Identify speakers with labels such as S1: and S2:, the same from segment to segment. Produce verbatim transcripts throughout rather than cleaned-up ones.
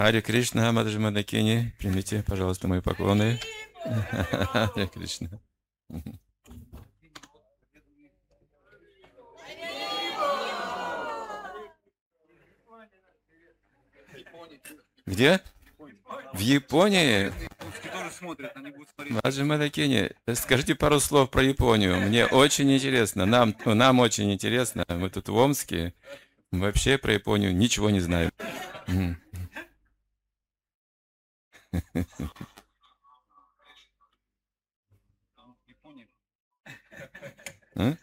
S1: Харе Кришна, Мадхаджи Мандакини, примите, пожалуйста, мои поклоны. Харе Кришна. Где? В Японии? Мадхаджи Мандакини, скажите пару слов про Японию. Мне очень интересно. Нам, нам очень интересно. Мы тут в Омске. Мы вообще про Японию ничего не знаем. А?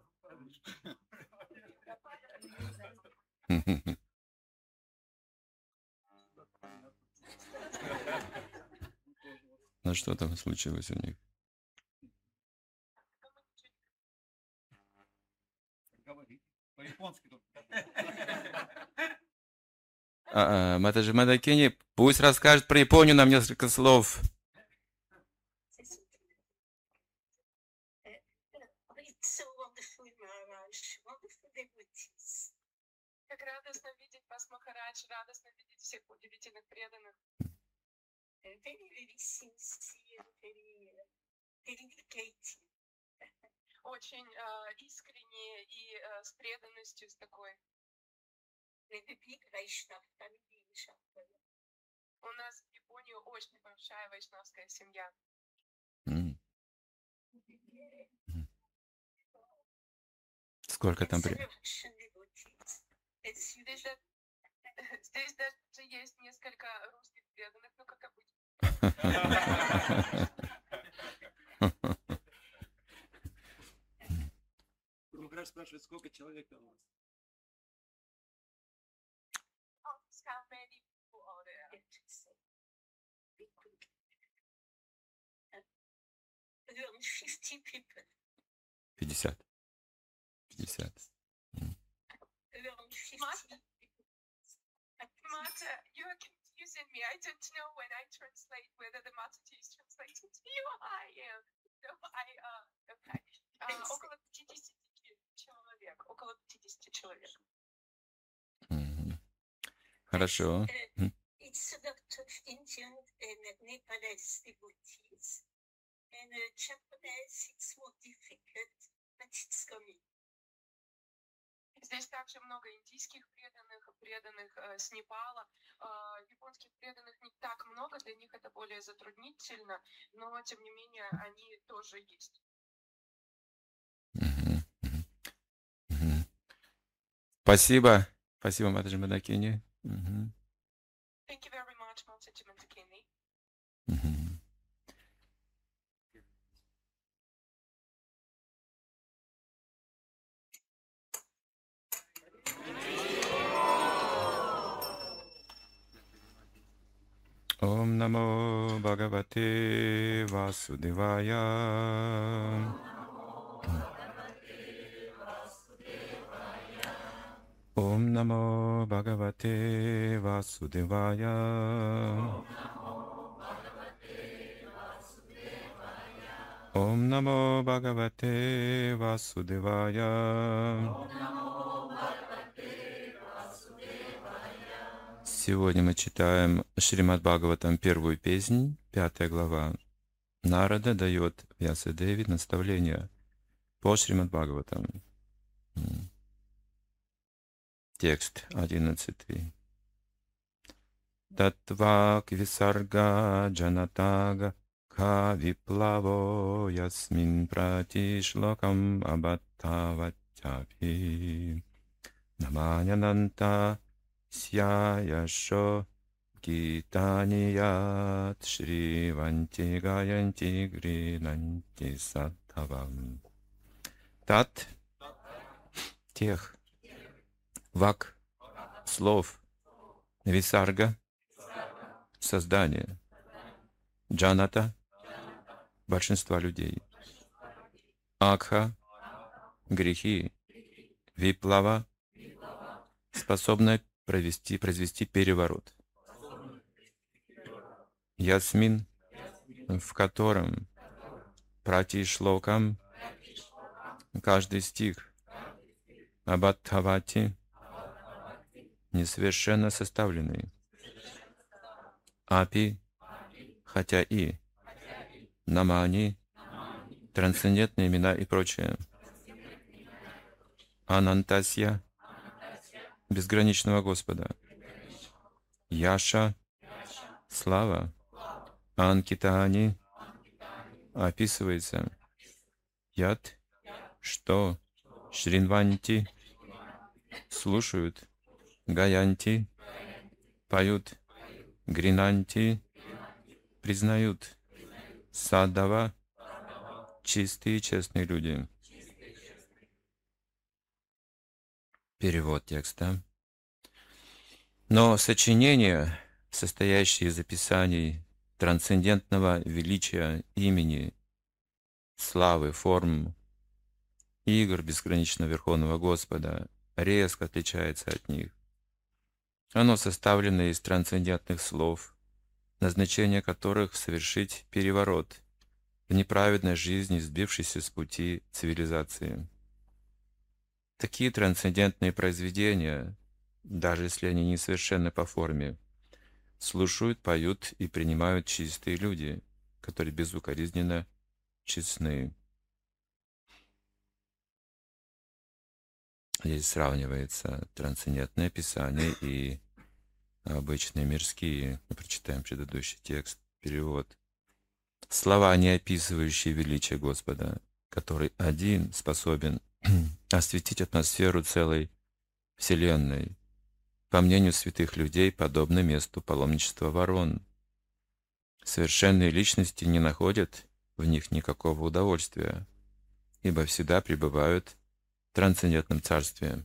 S1: Ну что там случилось у них? А, а, Мадхаджи Мандакини, пусть расскажет про Японию нам несколько слов.
S2: Как радостно видеть вас, Махарадж, радостно видеть всех удивительных преданных. Очень э, искренне и э, с преданностью, с такой. У нас в Японии очень большая вайшнавская семья.
S1: Mm. Сколько там при...
S2: Здесь, здесь даже есть несколько русских преданных, ну как обычно.
S3: Махарадж спрашивает, сколько человек там у вас?
S2: How many people are there?
S1: пятьдесят. пятьдесят.
S2: Mata, you are confusing me. I don't know when I translate whether the Mataji is translating to you or I am. So I, uh, okay. Uh, около пятидесяти человек. Около пятидесяти человек.
S1: Mm-hmm. Хорошо. Mm-hmm.
S4: It's a lot of Indian and Nepalese devotees. And uh, Japanese, it's more difficult, but it's coming.
S2: Здесь также много индийских преданных, преданных э, с Непала. Э, японских преданных не так много, для них это более затруднительно, но тем не менее они тоже есть.
S1: Mm-hmm. Mm-hmm. Спасибо. Спасибо, Мадхаджи Мандакини. Mm-hmm.
S2: Thank you very much, Mataji Mandakini.
S1: Mm-hmm. Om Namo Bhagavate Vasudevaya. Om Namo Bhagavate Vasudevaya. Om Namo Bhagavate Vasudevaya. Сегодня мы читаем Шримад Бхагаватам, первую песнь, пятая глава. Нарада дает Вьясадеви наставления по Шримад Бхагаватам. Текст одиннадцатый. Татвак висарга джанатага ка виплаво ясмин пратишлокам абаттаватяпи наманянанта сяяшо гитаният шриванти гаянти гринанти саттавам. Тат — тех, вак — слов, висарга — создание, джаната — большинства людей, акха — грехи, виплава — способная провести, произвести переворот, ясмин, в котором пратишлокам каждый стих, абаттавати — несовершенно составленный, Апи, хотя и, Намани, трансцендентные имена и прочее. Анантасья, безграничного Господа. Яша, слава. Анкитани, описывается. Яд, что? Шринванти, слушают. Гаянти, поют. Гринанти, признают. Садава, чистые, честные люди. Перевод текста. Но сочинения, состоящие из описаний трансцендентного величия имени, славы, форм, игр безграничного Верховного Господа, резко отличается от них. Оно составлено из трансцендентных слов, назначение которых — совершить переворот в неправедной жизни, сбившейся с пути цивилизации. Такие трансцендентные произведения, даже если они несовершенны по форме, слушают, поют и принимают чистые люди, которые безукоризненно честны. Здесь сравнивается трансцендентное писание и обычные мирские. Мы прочитаем предыдущий текст, перевод. Слова, не описывающие величие Господа, который один способен осветить атмосферу целой Вселенной, по мнению святых людей, подобно месту паломничества ворон. Совершенные личности не находят в них никакого удовольствия, ибо всегда пребывают в трансцендентном царстве.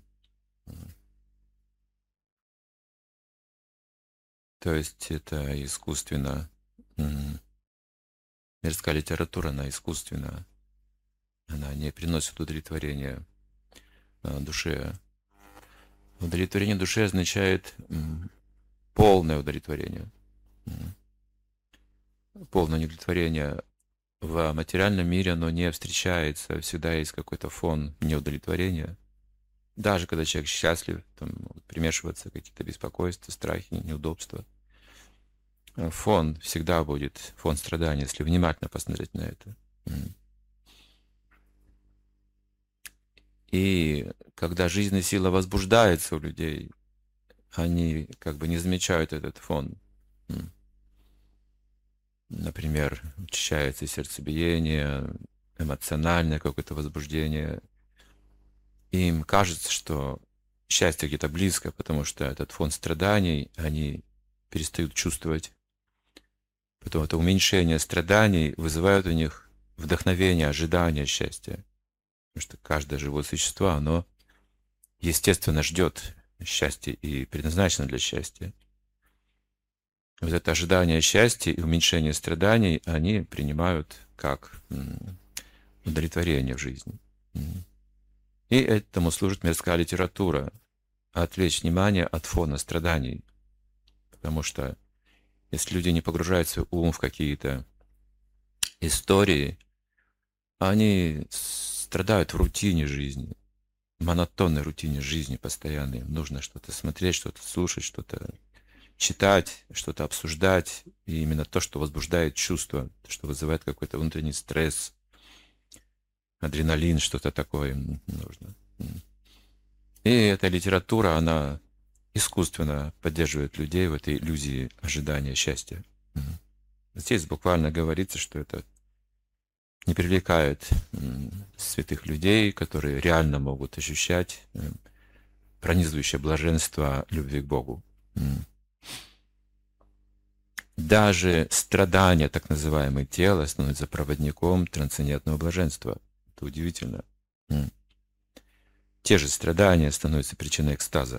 S1: То есть это искусственно. Мирская литература, она искусственна. Она не приносит удовлетворения душе. Удовлетворение души означает полное удовлетворение. Полное удовлетворение. В материальном мире оно не встречается. Всегда есть какой-то фон неудовлетворения. Даже когда человек счастлив, там могут примешиваться какие-то беспокойства, страхи, неудобства. Фон всегда будет, фон страдания, если внимательно посмотреть на это. И когда жизненная сила возбуждается у людей, они как бы не замечают этот фон. Например, учащается сердцебиение, эмоциональное какое-то возбуждение. Им кажется, что счастье где-то близко, потому что этот фон страданий они перестают чувствовать. Потом это уменьшение страданий вызывает у них вдохновение, ожидание счастья. Потому что каждое живое существо, оно естественно ждет счастья и предназначено для счастья. Вот это ожидание счастья и уменьшение страданий они принимают как удовлетворение в жизни. И этому служит мирская литература. Отвлечь внимание от фона страданий. Потому что если люди не погружают свой ум в какие-то истории, они страдают в рутине жизни, в монотонной рутине жизни постоянной. Им нужно что-то смотреть, что-то слушать, что-то читать, что-то обсуждать. И именно то, что возбуждает чувства, то, что вызывает какой-то внутренний стресс, адреналин, что-то такое им нужно. И эта литература, она искусственно поддерживает людей в этой иллюзии ожидания счастья. Здесь буквально говорится, что это не привлекает святых людей, которые реально могут ощущать пронизывающее блаженство любви к Богу. Даже страдания, так называемое тело, становится проводником трансцендентного блаженства. Это удивительно. Те же страдания становятся причиной экстаза.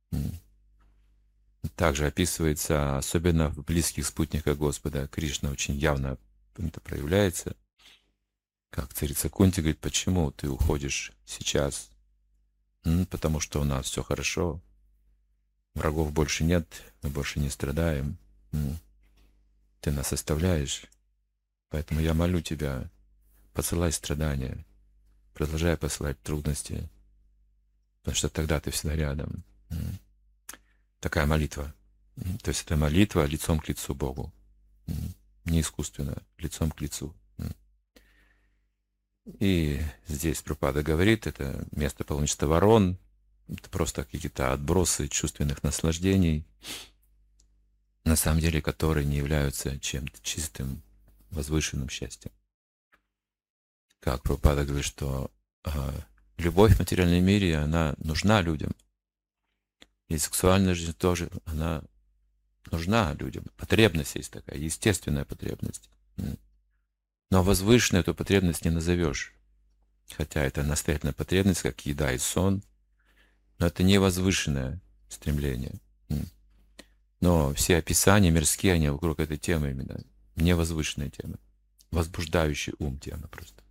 S1: Также описывается, особенно в близких спутниках Господа, Кришна очень явно это проявляется. Как царица Кунти говорит, почему ты уходишь сейчас? Потому что у нас все хорошо, врагов больше нет, мы больше не страдаем. Ты нас оставляешь, поэтому я молю тебя, посылай страдания, продолжай посылать трудности, потому что тогда ты всегда рядом. Такая молитва То есть это молитва лицом к лицу Богу. Не искусственно, лицом к лицу. И здесь Прабхупада говорит, это место паломничества ворон, это просто какие-то отбросы чувственных наслаждений, на самом деле которые не являются чем-то чистым, возвышенным счастьем. Как Прабхупада говорит, что э, любовь в материальном мире, она нужна людям. И сексуальная жизнь тоже, она нужна людям. Потребность есть такая, естественная потребность. Но возвышенную эту потребность не назовешь. Хотя это настоятельная потребность, как еда и сон. Но это не возвышенное стремление. Но все описания мирские, они вокруг этой темы именно. Не возвышенная тема. Возбуждающий ум тема просто.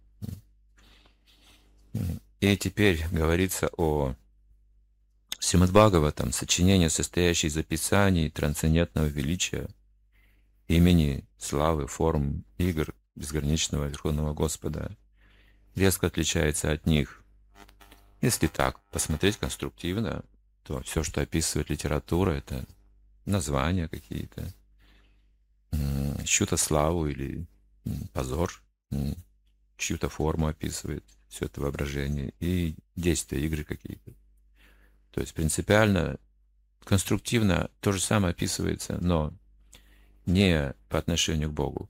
S1: И теперь говорится о Сримад Бхагаватам, сочинение, состоящее из описаний трансцендентного величия, имени, славы, форм, игр безграничного Верховного Господа, резко отличается от них. Если так посмотреть конструктивно, то все, что описывает литература, это названия какие-то, чью-то славу или позор, чью-то форму описывает, все это воображение, и действия, игры какие-то. То есть принципиально, конструктивно то же самое описывается, но не по отношению к Богу.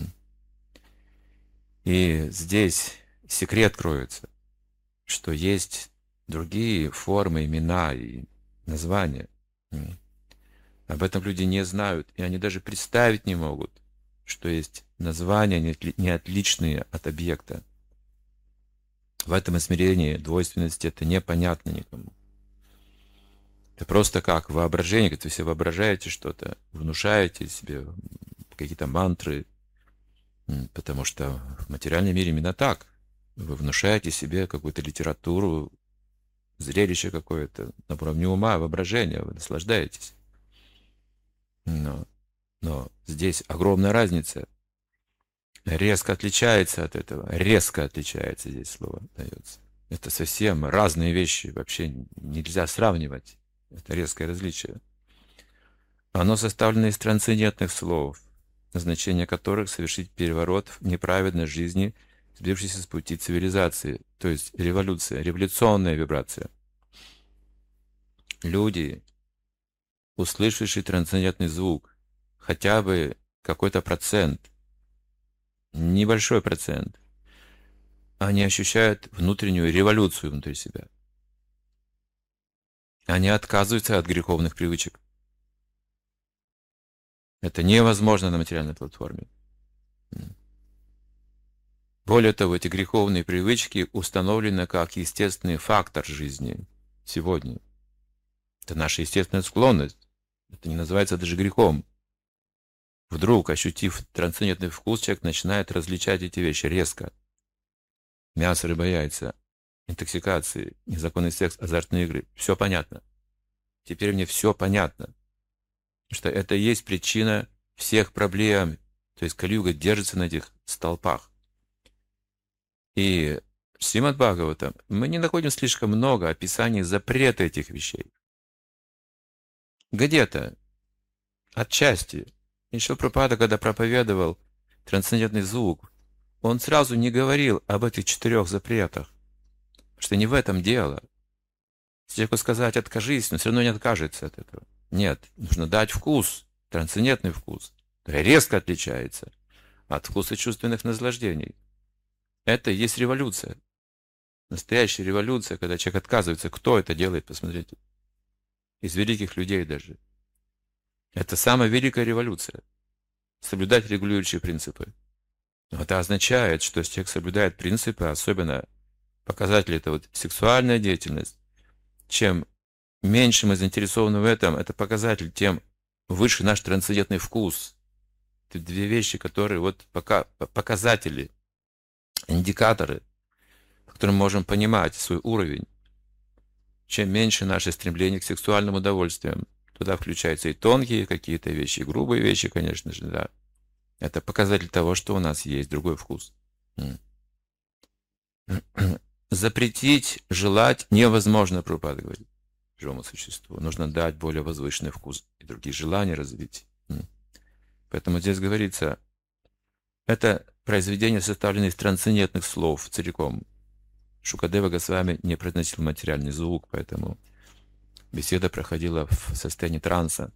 S1: И здесь секрет кроется, что есть другие формы, имена и названия. Об этом люди не знают, и они даже представить не могут, что есть названия, не отличные от объекта. В этом измерении двойственности это непонятно никому. Это просто как воображение, когда вы себе воображаете что-то, внушаете себе какие-то мантры, потому что в материальном мире именно так. Вы внушаете себе какую-то литературу, зрелище какое-то на уровне ума, воображения, вы наслаждаетесь. Но, но здесь огромная разница. Резко отличается от этого. Резко отличается здесь слово дается. Это совсем разные вещи. Вообще нельзя сравнивать. Это резкое различие. Оно составлено из трансцендентных слов, назначение которых совершить переворот в неправедной жизни, сбившейся с пути цивилизации, то есть революция, революционная вибрация. Люди, услышавшие трансцендентный звук, хотя бы какой-то процент, небольшой процент, они ощущают внутреннюю революцию внутри себя. Они отказываются от греховных привычек. Это невозможно на материальной платформе. Более того, эти греховные привычки установлены как естественный фактор жизни сегодня. Это наша естественная склонность. Это не называется даже грехом. Вдруг, ощутив трансцендентный вкус, человек начинает различать эти вещи резко. Мясо, рыба, яйца, интоксикации, незаконный секс, азартные игры. Все понятно. Теперь мне все понятно. Что это и есть причина всех проблем. То есть Кали-юга держится на этих столпах. И в Сримад Бхагаватам мы не находим слишком много описаний запрета этих вещей. Где-то, отчасти, еще Прабхупада, когда проповедовал трансцендентный звук, он сразу не говорил об этих четырех запретах, что не в этом дело. Человеку сказать «откажись», но все равно не откажется от этого. Нет, нужно дать вкус, трансцендентный вкус, который резко отличается от вкуса чувственных наслаждений. Это и есть революция. Настоящая революция, когда человек отказывается. Кто это делает, посмотрите. Из великих людей даже. Это самая великая революция. Соблюдать регулирующие принципы. Но это означает, что если человек соблюдает принципы, особенно показатели, это вот сексуальная деятельность, чем меньше мы заинтересованы в этом, это показатель, тем выше наш трансцендентный вкус. Это две вещи, которые вот пока показатели, индикаторы, по которым мы можем понимать свой уровень. Чем меньше наше стремление к сексуальным удовольствиям, туда включаются и тонкие какие-то вещи, и грубые вещи, конечно же, да. Это показатель того, что у нас есть другой вкус. Запретить желать невозможно, Прабхупада говорит. живому существу. Нужно дать более возвышенный вкус и другие желания развить. Поэтому здесь говорится, это произведение составлено из трансцендентных слов целиком. Шукадева Госвами не произносил материальный звук, поэтому беседа проходила в состоянии транса.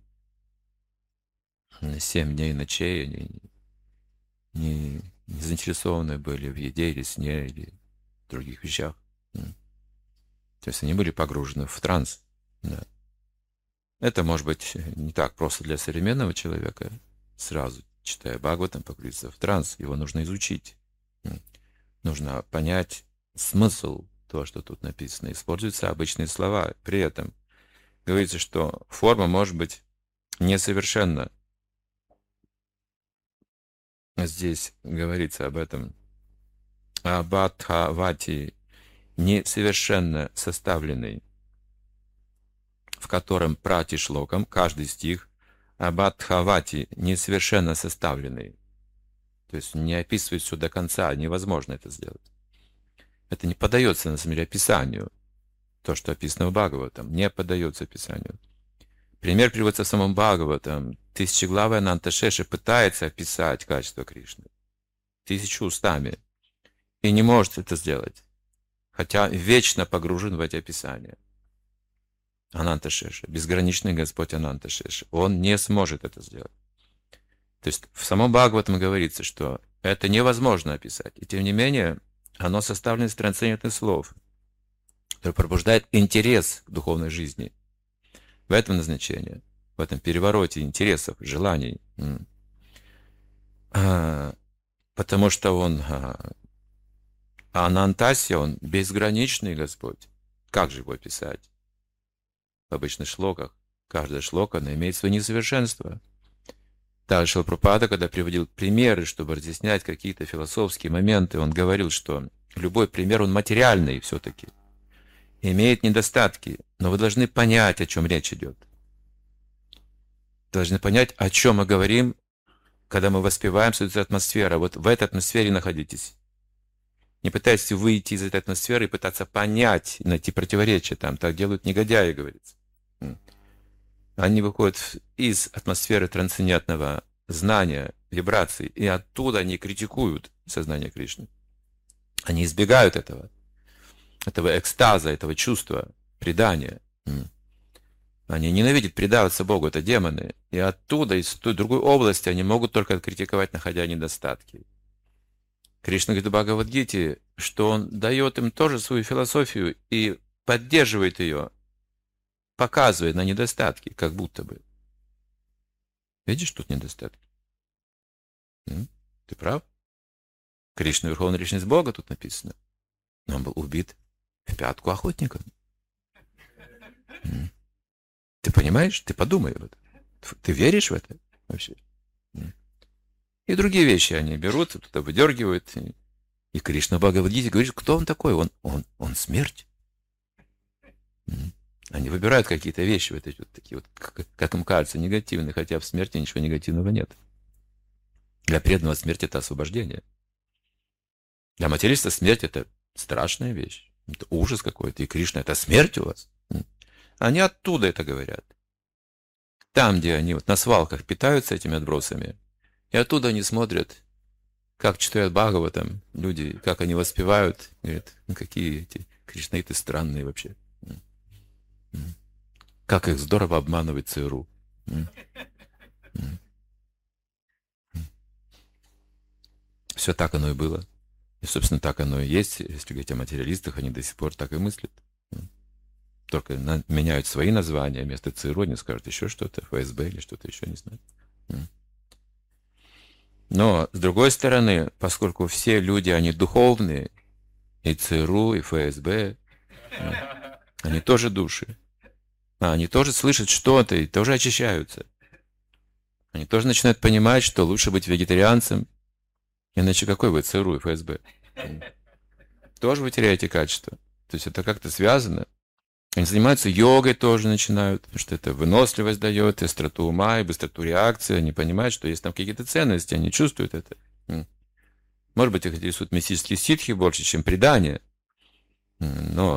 S1: Семь дней и ночей они не, не заинтересованы были в еде или сне, или в других вещах. То есть они были погружены в транс. Да. Это может быть не так просто для современного человека. Сразу, читая Бхагаватам, погрузиться в транс. Его нужно изучить. Нужно понять смысл того, что тут написано. Используются обычные слова. При этом говорится, что форма может быть несовершенна. Здесь говорится об этом. Абадхавати, несовершенно составленный, в котором прати шлоком, каждый стих, абадхавати, несовершенно составленный. То есть не описывает все до конца, невозможно это сделать. Это не поддается, на самом деле, описанию. То, что описано в Бхагаватам, не поддается описанию. Пример приводится в самом Бхагаватам. Тысячеглавый Ананта Шеша пытается описать качество Кришны тысячу устами и не может это сделать, хотя вечно погружен в эти описания. Ананта Шеша, безграничный Господь Ананта Шеша, он не сможет это сделать. То есть в самом Бхагаватам говорится, что это невозможно описать, и тем не менее оно составлено из трансцендентных слов, которые пробуждают интерес к духовной жизни. В этом назначение, в этом перевороте интересов, желаний. А, потому что он, а, Анантасия, он безграничный Господь. Как же его описать? В обычных шлоках. Каждая шлока, она имеет свои несовершенства. Также Шрила Прабхупада, когда приводил примеры, чтобы разъяснять какие-то философские моменты, он говорил, что любой пример, он материальный все-таки. Имеет недостатки, но вы должны понять, о чем речь идет. Должны понять, о чем мы говорим, когда мы воспеваем свою атмосферу. Вот в этой атмосфере находитесь. Не пытайтесь выйти из этой атмосферы и пытаться понять, найти противоречия там. Так делают негодяи, говорится. Они выходят из атмосферы трансцендентного знания, вибраций, и оттуда они критикуют сознание Кришны. Они избегают этого. этого экстаза, этого чувства, предания. Они ненавидят предаваться Богу, это демоны. И оттуда, из той другой области, они могут только критиковать, находя недостатки. Кришна говорит в Бхагавад-гите, что он дает им тоже свою философию и поддерживает ее, показывая на недостатки, как будто бы. Видишь, тут недостатки? Ты прав? Кришна, Верховный Личность Бога, тут написано. Но он был убит в пятку охотником. Ты понимаешь? Ты подумай об этом. Ты веришь в это вообще? И другие вещи они берут, туда выдергивают. И, и Кришна в Бхагавад-гите говорит, кто он такой? Он, он, он смерть. Они выбирают какие-то вещи, вот эти вот такие вот, как, как им кажется, негативные, хотя в смерти ничего негативного нет. Для преданного смерть — это освобождение. Для материалиста смерть — это страшная вещь. Это ужас какой-то. И Кришна — это смерть у вас. Они оттуда это говорят. Там, где они вот на свалках питаются этими отбросами, и оттуда они смотрят, как читают Бхагаватам люди, как они воспевают, говорят, ну какие эти кришнаиты странные вообще. Как их здорово обманывает ЦРУ. Все так оно и было. И, собственно, так оно и есть. Если говорить о материалистах, они до сих пор так и мыслят. Только на, меняют свои названия, вместо ЦРУ они скажут еще что-то, ФСБ или что-то еще, не знаю. Но, с другой стороны, поскольку все люди, они духовные, и ЦРУ, и ФСБ, они тоже души. А они тоже слышат что-то и тоже очищаются. Они тоже начинают понимать, что лучше быть вегетарианцем, иначе какой вы ЦРУ и ФСБ? Тоже вы теряете качество. То есть это как-то связано. Они занимаются йогой тоже начинают, потому что это выносливость дает, и остроту ума, и быстроту реакции. Они понимают, что есть там какие-то ценности, они чувствуют это. Может быть, их интересуют мистические ситхи больше, чем предания. Но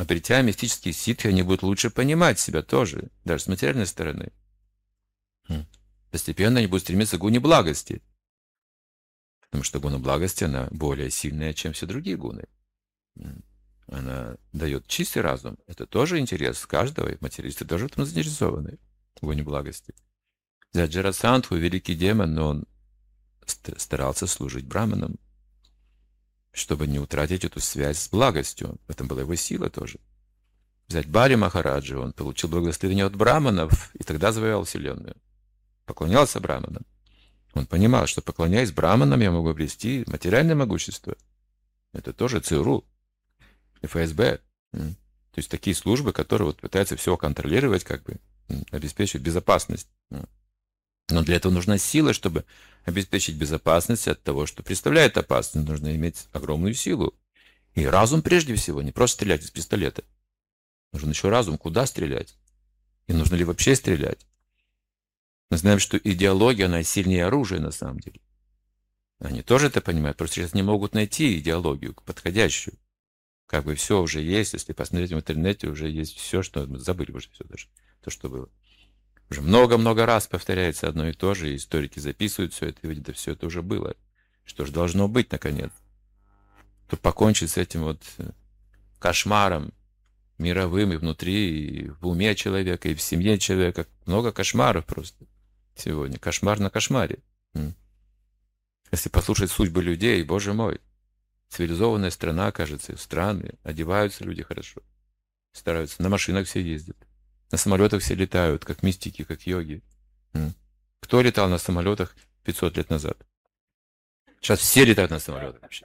S1: обретя мистические ситхи, они будут лучше понимать себя тоже, даже с материальной стороны. Постепенно они будут стремиться к гуне благости. Потому что гуна благости, она более сильная, чем все другие гуны. Она дает чистый разум. Это тоже интерес каждого, и материалисты тоже в этом заинтересованы, в гуне благости. Взять Джарасандху, великий демон, но он старался служить браманам, чтобы не утратить эту связь с благостью. В этом была его сила тоже. Взять Бали Махараджа, он получил благословение от браманов, и тогда завоевал вселенную. Поклонялся браманам. Он понимал, что поклоняясь браманам, я могу обрести материальное могущество. Это тоже ЦРУ, эф эс бэ. То есть такие службы, которые вот пытаются все контролировать, как бы обеспечивать безопасность. Но для этого нужна сила, чтобы обеспечить безопасность от того, что представляет опасность. Нужно иметь огромную силу. И разум прежде всего, не просто стрелять из пистолета. Нужен еще разум, куда стрелять. И нужно ли вообще стрелять. Мы знаем, что идеология, она сильнее оружия на самом деле. Они тоже это понимают, просто сейчас не могут найти идеологию подходящую. Как бы все уже есть, если посмотреть в интернете, уже есть все, что мы забыли уже все даже, то, что было. Уже много-много раз повторяется одно и то же, и историки записывают все это, и видят, да все это уже было. Что же должно быть, наконец? То покончить с этим вот кошмаром мировым и внутри, и в уме человека, и в семье человека. Много кошмаров просто сегодня. Кошмар на кошмаре. Если послушать судьбы людей, боже мой, цивилизованная страна, кажется, страны, одеваются люди хорошо, стараются, на машинах все ездят, на самолетах все летают, как мистики, как йоги. Кто летал на самолетах пятьсот лет назад? Сейчас все летают на самолетах вообще.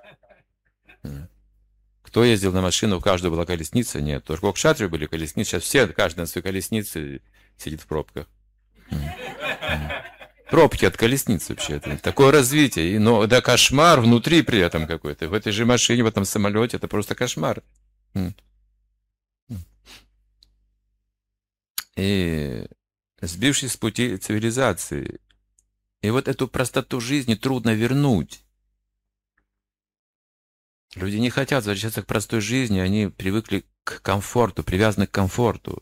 S1: Кто ездил на машину, у каждого была колесница? Нет, только у кшатрии были колесницы, сейчас все, каждый на своей колеснице сидит в пробках. Пробки от колесниц вообще. Такое развитие. И, но да, кошмар внутри при этом какой-то. В этой же машине, в этом самолете, это просто кошмар. И сбившись с пути цивилизации. И вот эту простоту жизни трудно вернуть. Люди не хотят возвращаться к простой жизни, они привыкли к комфорту, привязаны к комфорту.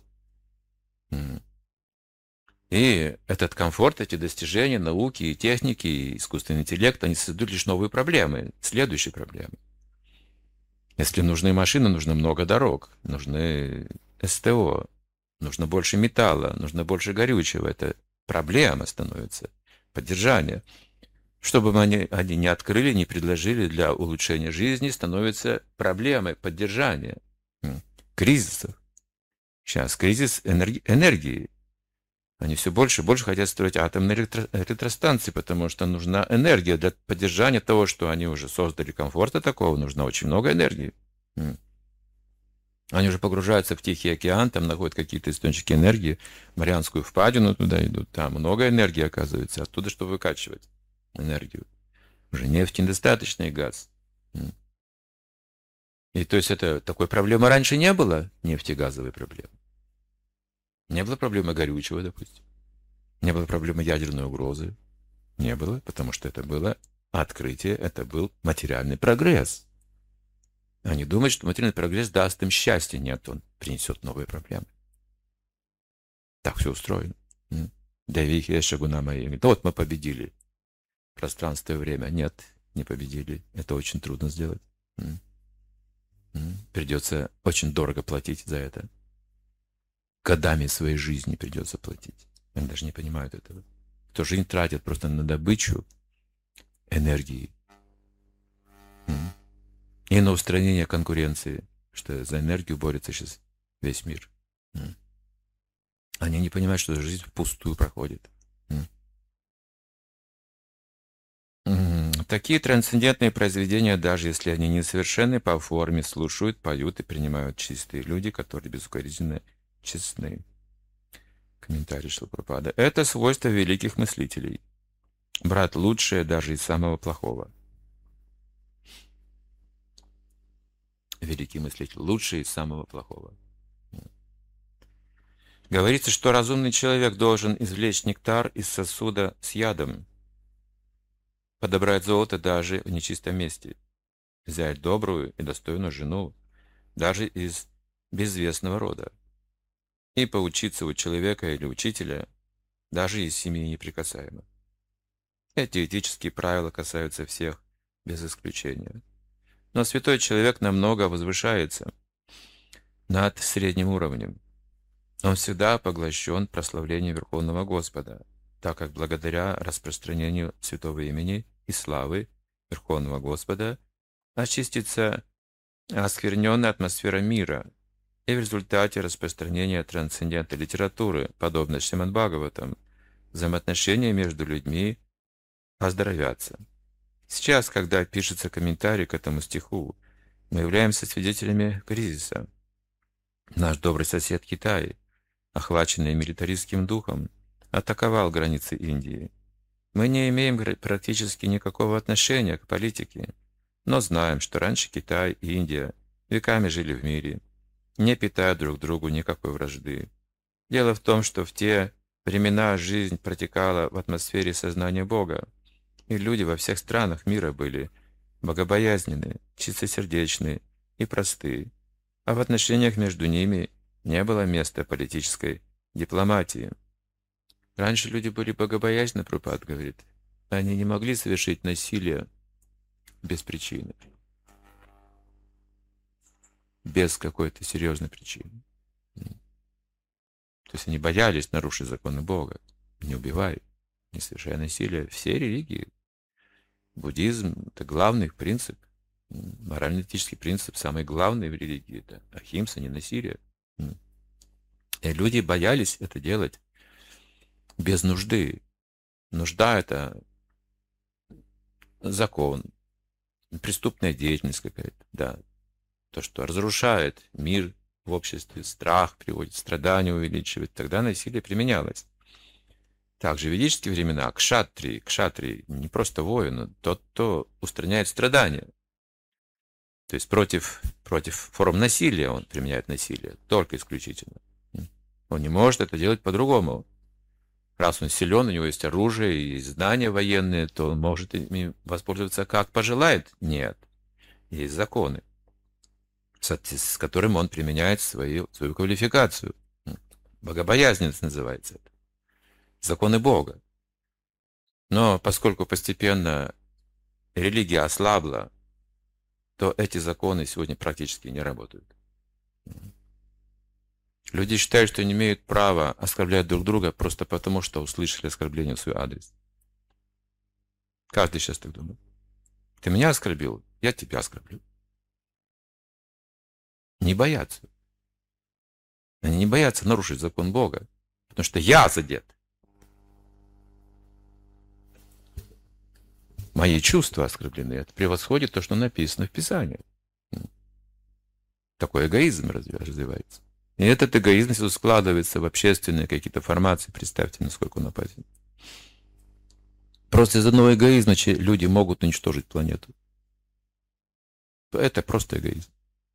S1: И этот комфорт, эти достижения, науки и техники, и искусственный интеллект, они создают лишь новые проблемы, следующие проблемы. Если нужны машины, нужно много дорог, нужны эс тэ о, нужно больше металла, нужно больше горючего. Это проблема становится, поддержание. Что бы они, они не открыли, не предложили для улучшения жизни, становится проблемой поддержания кризисов. Сейчас кризис энерги- энергии. Они все больше и больше хотят строить атомные электро- электростанции, потому что нужна энергия для поддержания того, что они уже создали комфорта такого, нужно очень много энергии. Они уже погружаются в Тихий океан, там находят какие-то источники энергии, Марианскую впадину туда идут, там много энергии оказывается, оттуда что выкачивать энергию. Уже нефть недостаточно и газ. И то есть это такой проблемы раньше не было, нефтегазовой проблемы. Не было проблемы горючего, допустим. Не было проблемы ядерной угрозы. Не было, потому что это было открытие, это был материальный прогресс. Они думают, что материальный прогресс даст им счастье. Нет, он принесет новые проблемы. Так все устроено. Давихи шагуна мои. Да вот мы победили. Пространство и время. Нет, не победили. Это очень трудно сделать. Придется очень дорого платить за это. Годами своей жизни придется платить. Они даже не понимают этого. Кто жизнь тратит просто на добычу энергии и на устранение конкуренции, что за энергию борется сейчас весь мир. Они не понимают, что жизнь впустую проходит. Такие трансцендентные произведения, даже если они несовершенны по форме, слушают, поют и принимают чистые люди, которые безукоризненно честны. Комментарий Шрила Прабхупады. Это свойство великих мыслителей. Брать лучшее даже из самого плохого. Великий мыслитель. Лучшее из самого плохого. Говорится, что разумный человек должен извлечь нектар из сосуда с ядом, подобрать золото даже в нечистом месте, взять добрую и достойную жену даже из безвестного рода. И поучиться у человека или учителя даже из семьи неприкасаемо. Эти этические правила касаются всех, без исключения. Но святой человек намного возвышается над средним уровнем. Он всегда поглощен прославлением Верховного Господа, так как благодаря распространению святого имени и славы Верховного Господа очистится оскверненная атмосфера мира, и в результате распространения трансцендентной литературы, подобно Шримад Бхагаватам, взаимоотношения между людьми оздоровятся. Сейчас, когда пишется комментарий к этому стиху, мы являемся свидетелями кризиса. Наш добрый сосед Китай, охваченный милитаристским духом, атаковал границы Индии. Мы не имеем практически никакого отношения к политике, но знаем, что раньше Китай и Индия веками жили в мире, не питая друг другу никакой вражды. Дело в том, что в те времена жизнь протекала в атмосфере сознания Бога, и люди во всех странах мира были богобоязненны, чистосердечны и просты, а в отношениях между ними не было места политической дипломатии. Раньше люди были богобоязненны, Прабхупада говорит. Они не могли совершить насилие без причины, без какой-то серьезной причины. То есть они боялись нарушить законы Бога. Не убивай, не совершай насилие. Все религии. Буддизм – это главный принцип. Морально-этический принцип, самый главный в религии – это ахимса, не насилие. И люди боялись это делать без нужды. Нужда – это закон, преступная деятельность какая-то, да. То, что разрушает мир в обществе, страх приводит, страдания увеличивает, тогда насилие применялось. Также в ведические времена кшатри, кшатри не просто воин, но тот, кто устраняет страдания. То есть против, против форм насилия он применяет насилие, только исключительно. Он не может это делать по-другому. Раз он силен, у него есть оружие и знания военные, то он может ими воспользоваться как пожелает? Нет. Есть законы, с которым он применяет свою, свою квалификацию. Богобоязненность называется это. Законы Бога. Но поскольку постепенно религия ослабла, то эти законы сегодня практически не работают. Люди считают, что не имеют права оскорблять друг друга просто потому, что услышали оскорбление в свой адрес. Каждый сейчас так думает. Ты меня оскорбил, я тебя оскорблю. Не боятся. Они не боятся нарушить закон Бога, потому что я задет. Мои чувства оскорблены. Это превосходит то, что написано в Писании. Такой эгоизм развивается. И этот эгоизм складывается в общественные какие-то формации. Представьте, насколько он опасен. Просто из одного эгоизма люди могут уничтожить планету. Это просто эгоизм.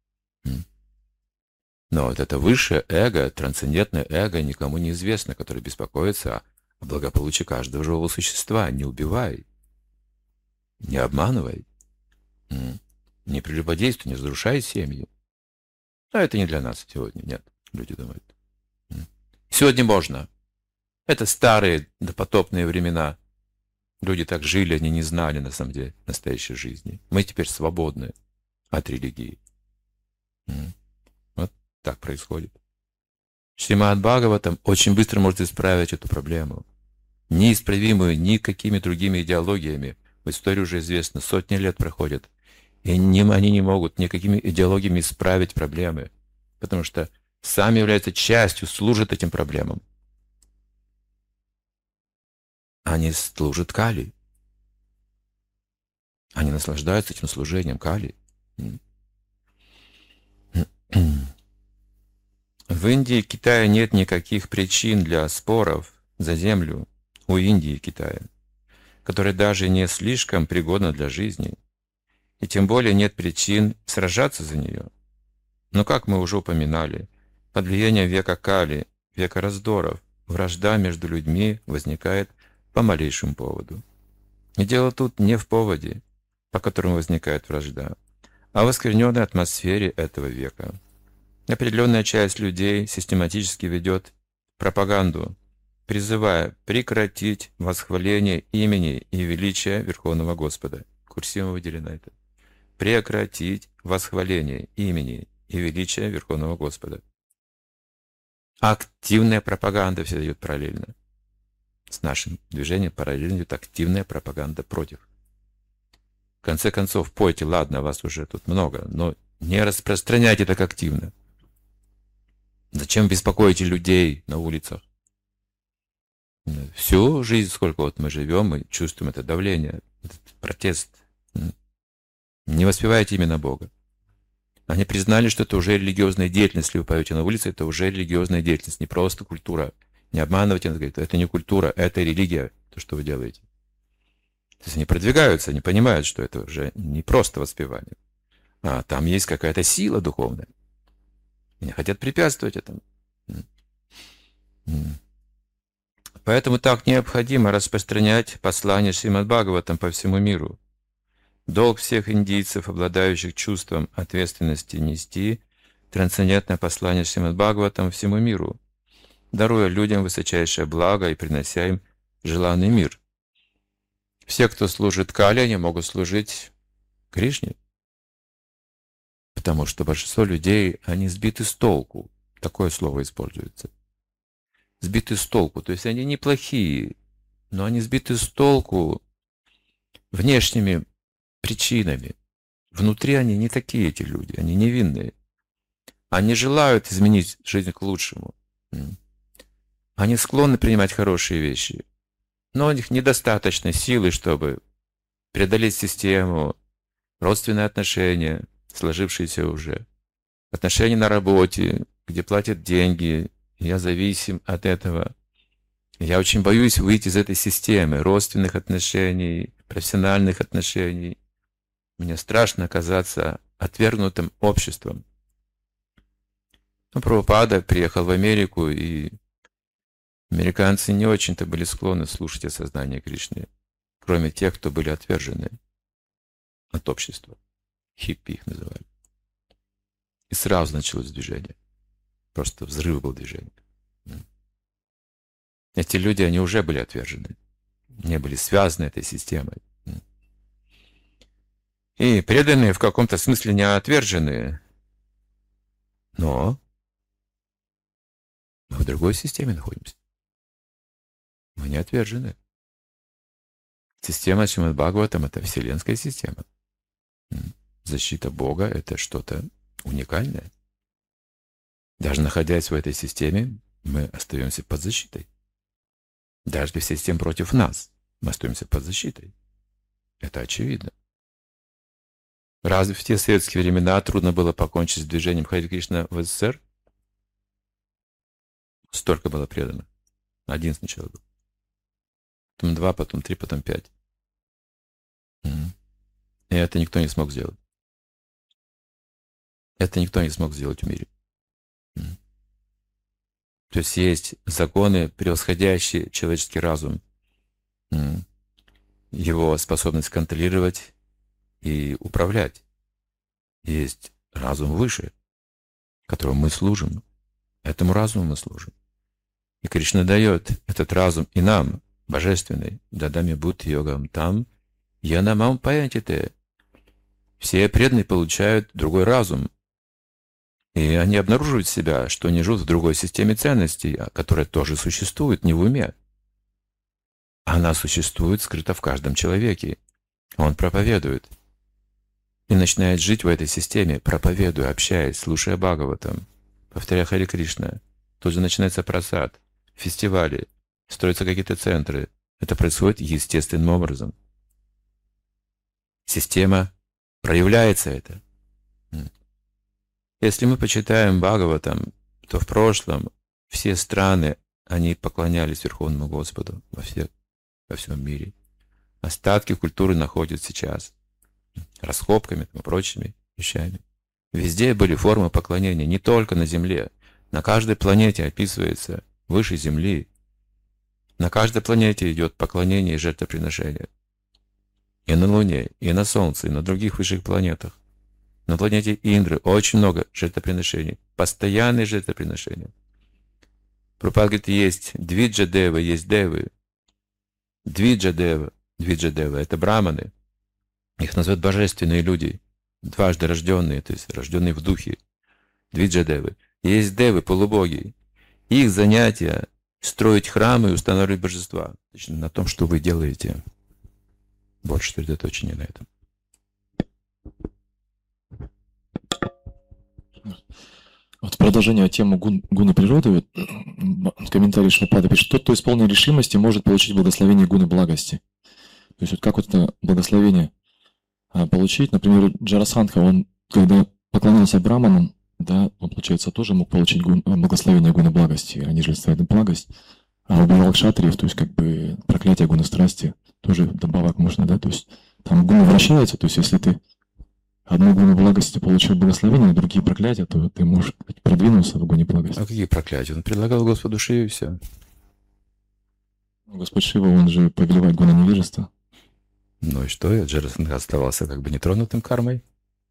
S1: Но вот это высшее эго, трансцендентное эго никому не известно, которое беспокоится о благополучии каждого живого существа. Не убивай, не обманывай, не прелюбодействуй, не разрушай семьи. А это не для нас сегодня, нет, люди думают. Сегодня можно. Это старые допотопные времена. Люди так жили, они не знали на самом деле настоящей жизни. Мы теперь свободны от религии. Вот так происходит. Шримад Бхагаватам очень быстро может исправить эту проблему. Неисправимую никакими другими идеологиями. В истории уже известно, сотни лет проходят. И не, они не могут никакими идеологиями исправить проблемы, потому что сами являются частью, служат этим проблемам. Они служат Кали. Они наслаждаются этим служением Кали. В Индии и Китае нет никаких причин для споров за землю у Индии и Китая, которая даже не слишком пригодна для жизни. И тем более нет причин сражаться за нее. Но, как мы уже упоминали, под влиянием века Кали, века раздоров, вражда между людьми возникает по малейшему поводу. И дело тут не в поводе, по которому возникает вражда, а в оскверненной атмосфере этого века. определенная часть людей систематически ведет пропаганду, призывая прекратить восхваление имени и величия Верховного Господа. Курсивом выделено это. Прекратить восхваление имени и величия Верховного Господа. Активная пропаганда все идет параллельно. С нашим движением параллельно идет активная пропаганда против. В конце концов, пойте, ладно, вас уже тут много, но не распространяйте так активно. Зачем беспокоите людей на улицах? Всю жизнь, сколько вот мы живем, мы чувствуем это давление, этот протест. Не воспевайте именно Бога. Они признали, что это уже религиозная деятельность. Если вы поете на улице, это уже религиозная деятельность, не просто культура. Не обманывайте, он говорит, это не культура, это религия, то, что вы делаете. То есть они продвигаются, они понимают, что это уже не просто воспевание, а там есть какая-то сила духовная. Они хотят препятствовать этому. Поэтому так необходимо распространять послание Шримад Бхагаватам по всему миру. Долг всех индийцев, обладающих чувством ответственности, нести трансцендентное послание Шримад Бхагаватам всему миру, даруя людям высочайшее благо и принося им желанный мир. Все, кто служит Кали, они могут служить Кришне. Потому что большинство людей, они сбиты с толку. Такое слово используется. Сбиты с толку. То есть они неплохие, но они сбиты с толку внешними причинами. Внутри они не такие, эти люди. Они невинные. Они желают изменить жизнь к лучшему. Они склонны принимать хорошие вещи. Но у них недостаточно силы, чтобы преодолеть систему, родственные отношения, сложившиеся уже, отношения на работе, где платят деньги, я зависим от этого. Я очень боюсь выйти из этой системы родственных отношений, профессиональных отношений. Мне страшно оказаться отвергнутым обществом. Ну, Прабхупада приехал в Америку, и американцы не очень-то были склонны слушать о сознании Кришны, кроме тех, кто были отвержены от общества. Хиппи их называли. И сразу началось движение. Просто взрыв был движение. Эти люди, они уже были отвержены. Не были связаны этой системой. И преданные в каком-то смысле не отверженные. Но мы в другой системе находимся. Мы не отвержены. Система Шримад Бхагаватам — это вселенская система. Защита Бога — это что-то уникальное. Даже находясь в этой системе, мы остаемся под защитой. Даже если система против нас, мы остаемся под защитой. Это очевидно. Разве в те советские времена трудно было покончить с движением Хари Кришна в СССР? Столько было предано. Один сначала был. Потом два, потом три, потом пять. И это никто не смог сделать. Это никто не смог сделать в мире. То есть есть законы, превосходящие человеческий разум. Его способность контролировать и управлять. Есть разум выше, которому мы служим. Этому разуму мы служим. И Кришна дает этот разум и нам, божественный. Дадами будь йогам там, янамам паянтите. Все преданные получают другой разум. И они обнаруживают себя, что они живут в другой системе ценностей, которая тоже существует, не в уме. Она существует скрыто в каждом человеке. Он проповедует. И начинает жить в этой системе, проповедуя, общаясь, слушая Бхагаватам, повторяя Хари Кришна. Тут же начинается прасад, фестивали, строятся какие-то центры. Это происходит естественным образом. Система проявляется это. Если мы почитаем Бхагаватам, то в прошлом все страны, они поклонялись Верховному Господу во, всех, во всем мире. Остатки культуры находят сейчас. Раскопками и прочими вещами. Везде были формы поклонения, не только на Земле. На каждой планете описывается выше Земли. На каждой планете идет поклонение и жертвоприношение. И на Луне, и на Солнце, и на других высших планетах. На планете Индры очень много жертвоприношений. постоянные жертвоприношения. Прабхупада говорит, есть двиджа девы, есть девы. Двиджа дева, двиджа дева — это браманы. Их называют божественные люди, дважды рожденные, то есть рожденные в духе. Двиджа девы. Есть девы, полубоги. Их занятие — строить храмы и устанавливать божества. Точно на том, что вы делаете. Больше сосредоточения на этом.
S5: Вот в продолжение темы гун, гуны природы, вот, комментарий Шрипада пишет, тот, кто исполнен решимости, может получить благословение гуны благости. То есть вот как вот это благословение а, получить? Например, Джарасандха, он, когда поклонялся браманам, да, он, получается, тоже мог получить гун, благословение гуны благости, они же ставят благость, а убивал кшатриев, то есть как бы проклятие гуны страсти, тоже добавок можно, да, то есть там гуна вращается, то есть если ты одну гуну благости получил благословение, а другие проклятия, то ты можешь продвинуться в гуне благости.
S1: А какие проклятия? Он предлагал Господу Шиве и все.
S5: Господь Шива, он же повелевает гуна невежества.
S1: Ну и что? Джарасандха оставался как бы нетронутым кармой.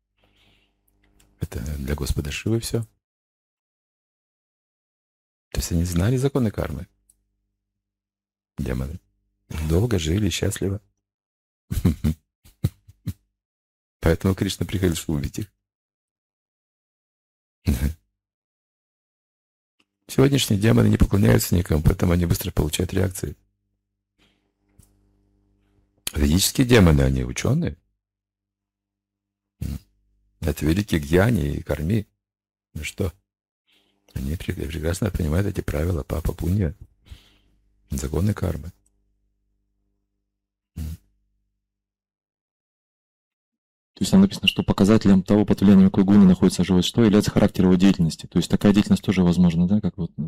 S1: Это для Господа Шивы все. То есть они знали законы кармы. Демоны. Долго жили, счастливо. Поэтому Кришна приходил, чтобы убить их. Сегодняшние демоны не поклоняются никому, поэтому они быстро получают реакции. Ведические демоны, они ученые. Это великие гьяни и карми. Ну что? Они прекрасно понимают эти правила папа пунья, законы кармы.
S5: То есть там написано, что показателем того потупления, какой гуны находится живое существо, является характер его деятельности. То есть такая деятельность тоже возможна, да, как вот.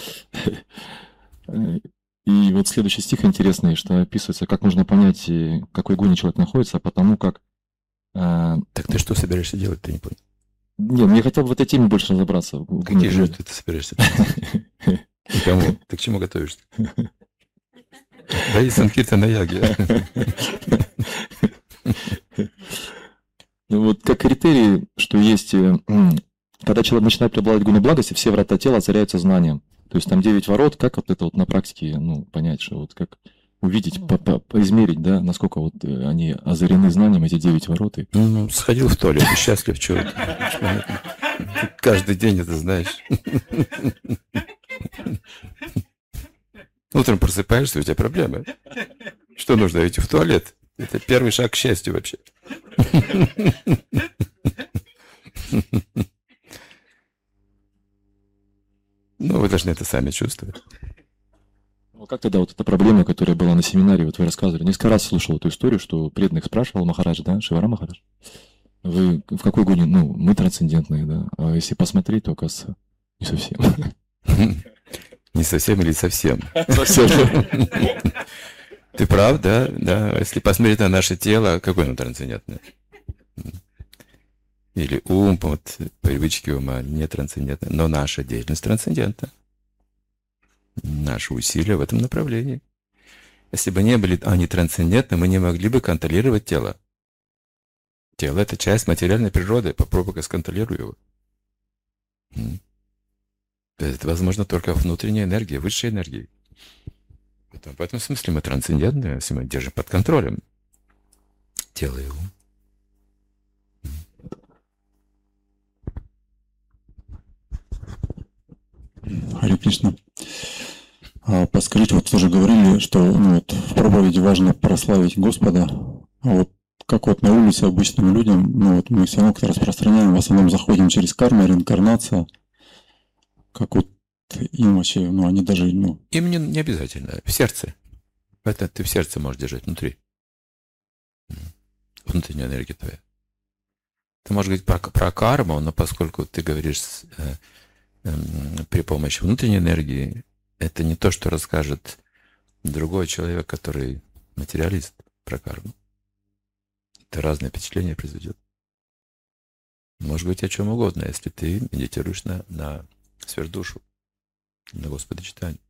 S5: И вот следующий стих интересный, что описывается, как можно понять, в какой гуне человек находится, потому как...
S1: Так ты что собираешься делать, ты не понял?
S5: Нет, я хотел бы в этой теме больше разобраться.
S1: Какие жертвы ты собираешься приносить? И кому? Ты к чему готовишься? Да и санкиртана яги.
S5: Ну, вот как критерий, что есть, когда человек начинает преобладать гуны благости, все врата тела озаряются знанием. То есть там девять ворот, как вот это вот на практике, ну, понять, что вот как увидеть, по -по поизмерить, да, насколько вот они озарены знанием, эти девять ворот. И...
S1: Ну, сходил в туалет, и счастлив, чего ты. Ты каждый день это знаешь. Утром просыпаешься, у тебя проблемы. Что нужно, идти в туалет? Это первый шаг к счастью вообще. Ну, вы должны это сами чувствовать.
S5: Ну, как тогда вот эта проблема, которая была на семинаре, вот вы рассказывали, несколько раз слушал эту историю, что преданных спрашивал Махарадж, да, Шивара Махарадж, вы в какой гуне, ну, мы трансцендентные, да, а если посмотреть, то, оказывается, не совсем.
S1: Не совсем или совсем? Совсем. Ты прав, да? Да. Если посмотреть на наше тело, какое оно трансцендентное? Или ум, вот, привычки ума не трансцендентны, но наша деятельность трансцендентна. Наши усилия в этом направлении. Если бы не были они трансцендентны, мы не могли бы контролировать тело. Тело — это часть материальной природы. Попробуй-ка сконтролируй его. Это возможно только внутренней энергией, высшей энергией. Поэтому, в этом смысле мы трансцендентны, если мы держим под контролем тело и ум.
S6: Харе Кришна. А подскажите, вот тоже говорили, что ну, вот, в проповеди важно прославить Господа. А вот как вот на улице обычным людям, ну вот мы все равно как-то распространяем, в основном заходим через карму, реинкарнация. Как вот им вообще, ну они даже, ну...
S1: Им не, не обязательно, в сердце. Это ты в сердце можешь держать, внутри. Внутренняя энергия твоя. Ты можешь говорить про, про карму, но поскольку ты говоришь э, э, при помощи внутренней энергии, это не то, что расскажет другой человек, который материалист, про карму. Это разные впечатления произведет. Может быть о чем угодно, если ты медитируешь на, на сверхдушу, на Господа читания.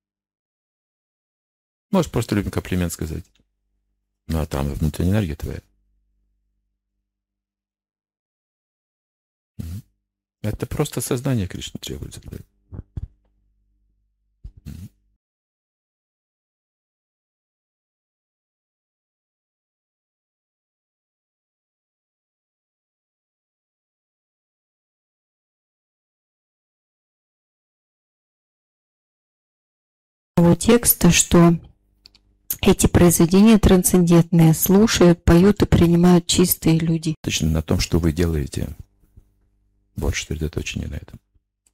S1: Можешь просто людям комплимент сказать. Ну а там внутренняя энергия твоя. Это просто сознание Кришны требуется. Да?
S7: Текста, что эти произведения трансцендентные слушают, поют и принимают чистые люди.
S1: Точно на том, что вы делаете. Больше сосредоточения на этом.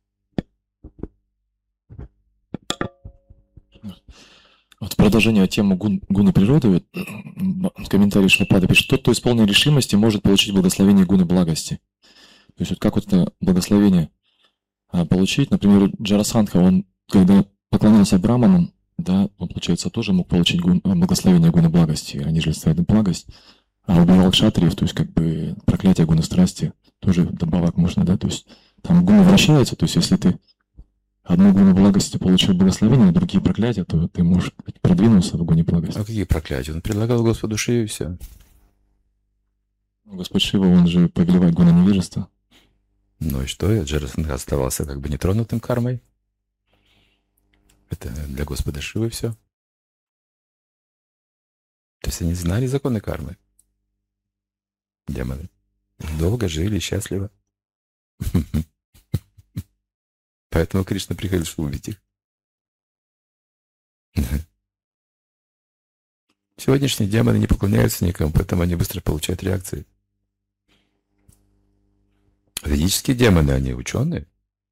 S5: Вот в продолжение темы гун, гуны природы, вот, комментарий Шилапада пишет, тот, кто исполнен решимости, может получить благословение гуны благости. То есть вот как вот это благословение а, получить, например, Джарасандха, он, когда поклонялся браманам, да, он, получается, тоже мог получить гун, благословение гуны благости, они же ставят благость, а убивал кшатриев, то есть как бы проклятие гуны страсти, тоже добавок можно, да, то есть там гуна вращается, то есть если ты одну гуну благости получил благословение, а другие проклятия, то ты можешь продвинуться в гуне благости.
S1: А какие проклятия? Он предлагал Господу Шиве и все.
S5: Господь Шива, он же повелевает гуна невежества.
S1: Ну и что? Джарасандха оставался как бы нетронутым кармой. Это для Господа Шивы все. То есть они знали законы кармы. Демоны. Долго жили, счастливо. Поэтому Кришна приходил, чтобы убить их. Сегодняшние демоны не поклоняются никому, поэтому они быстро получают реакции. Ведические демоны, они ученые.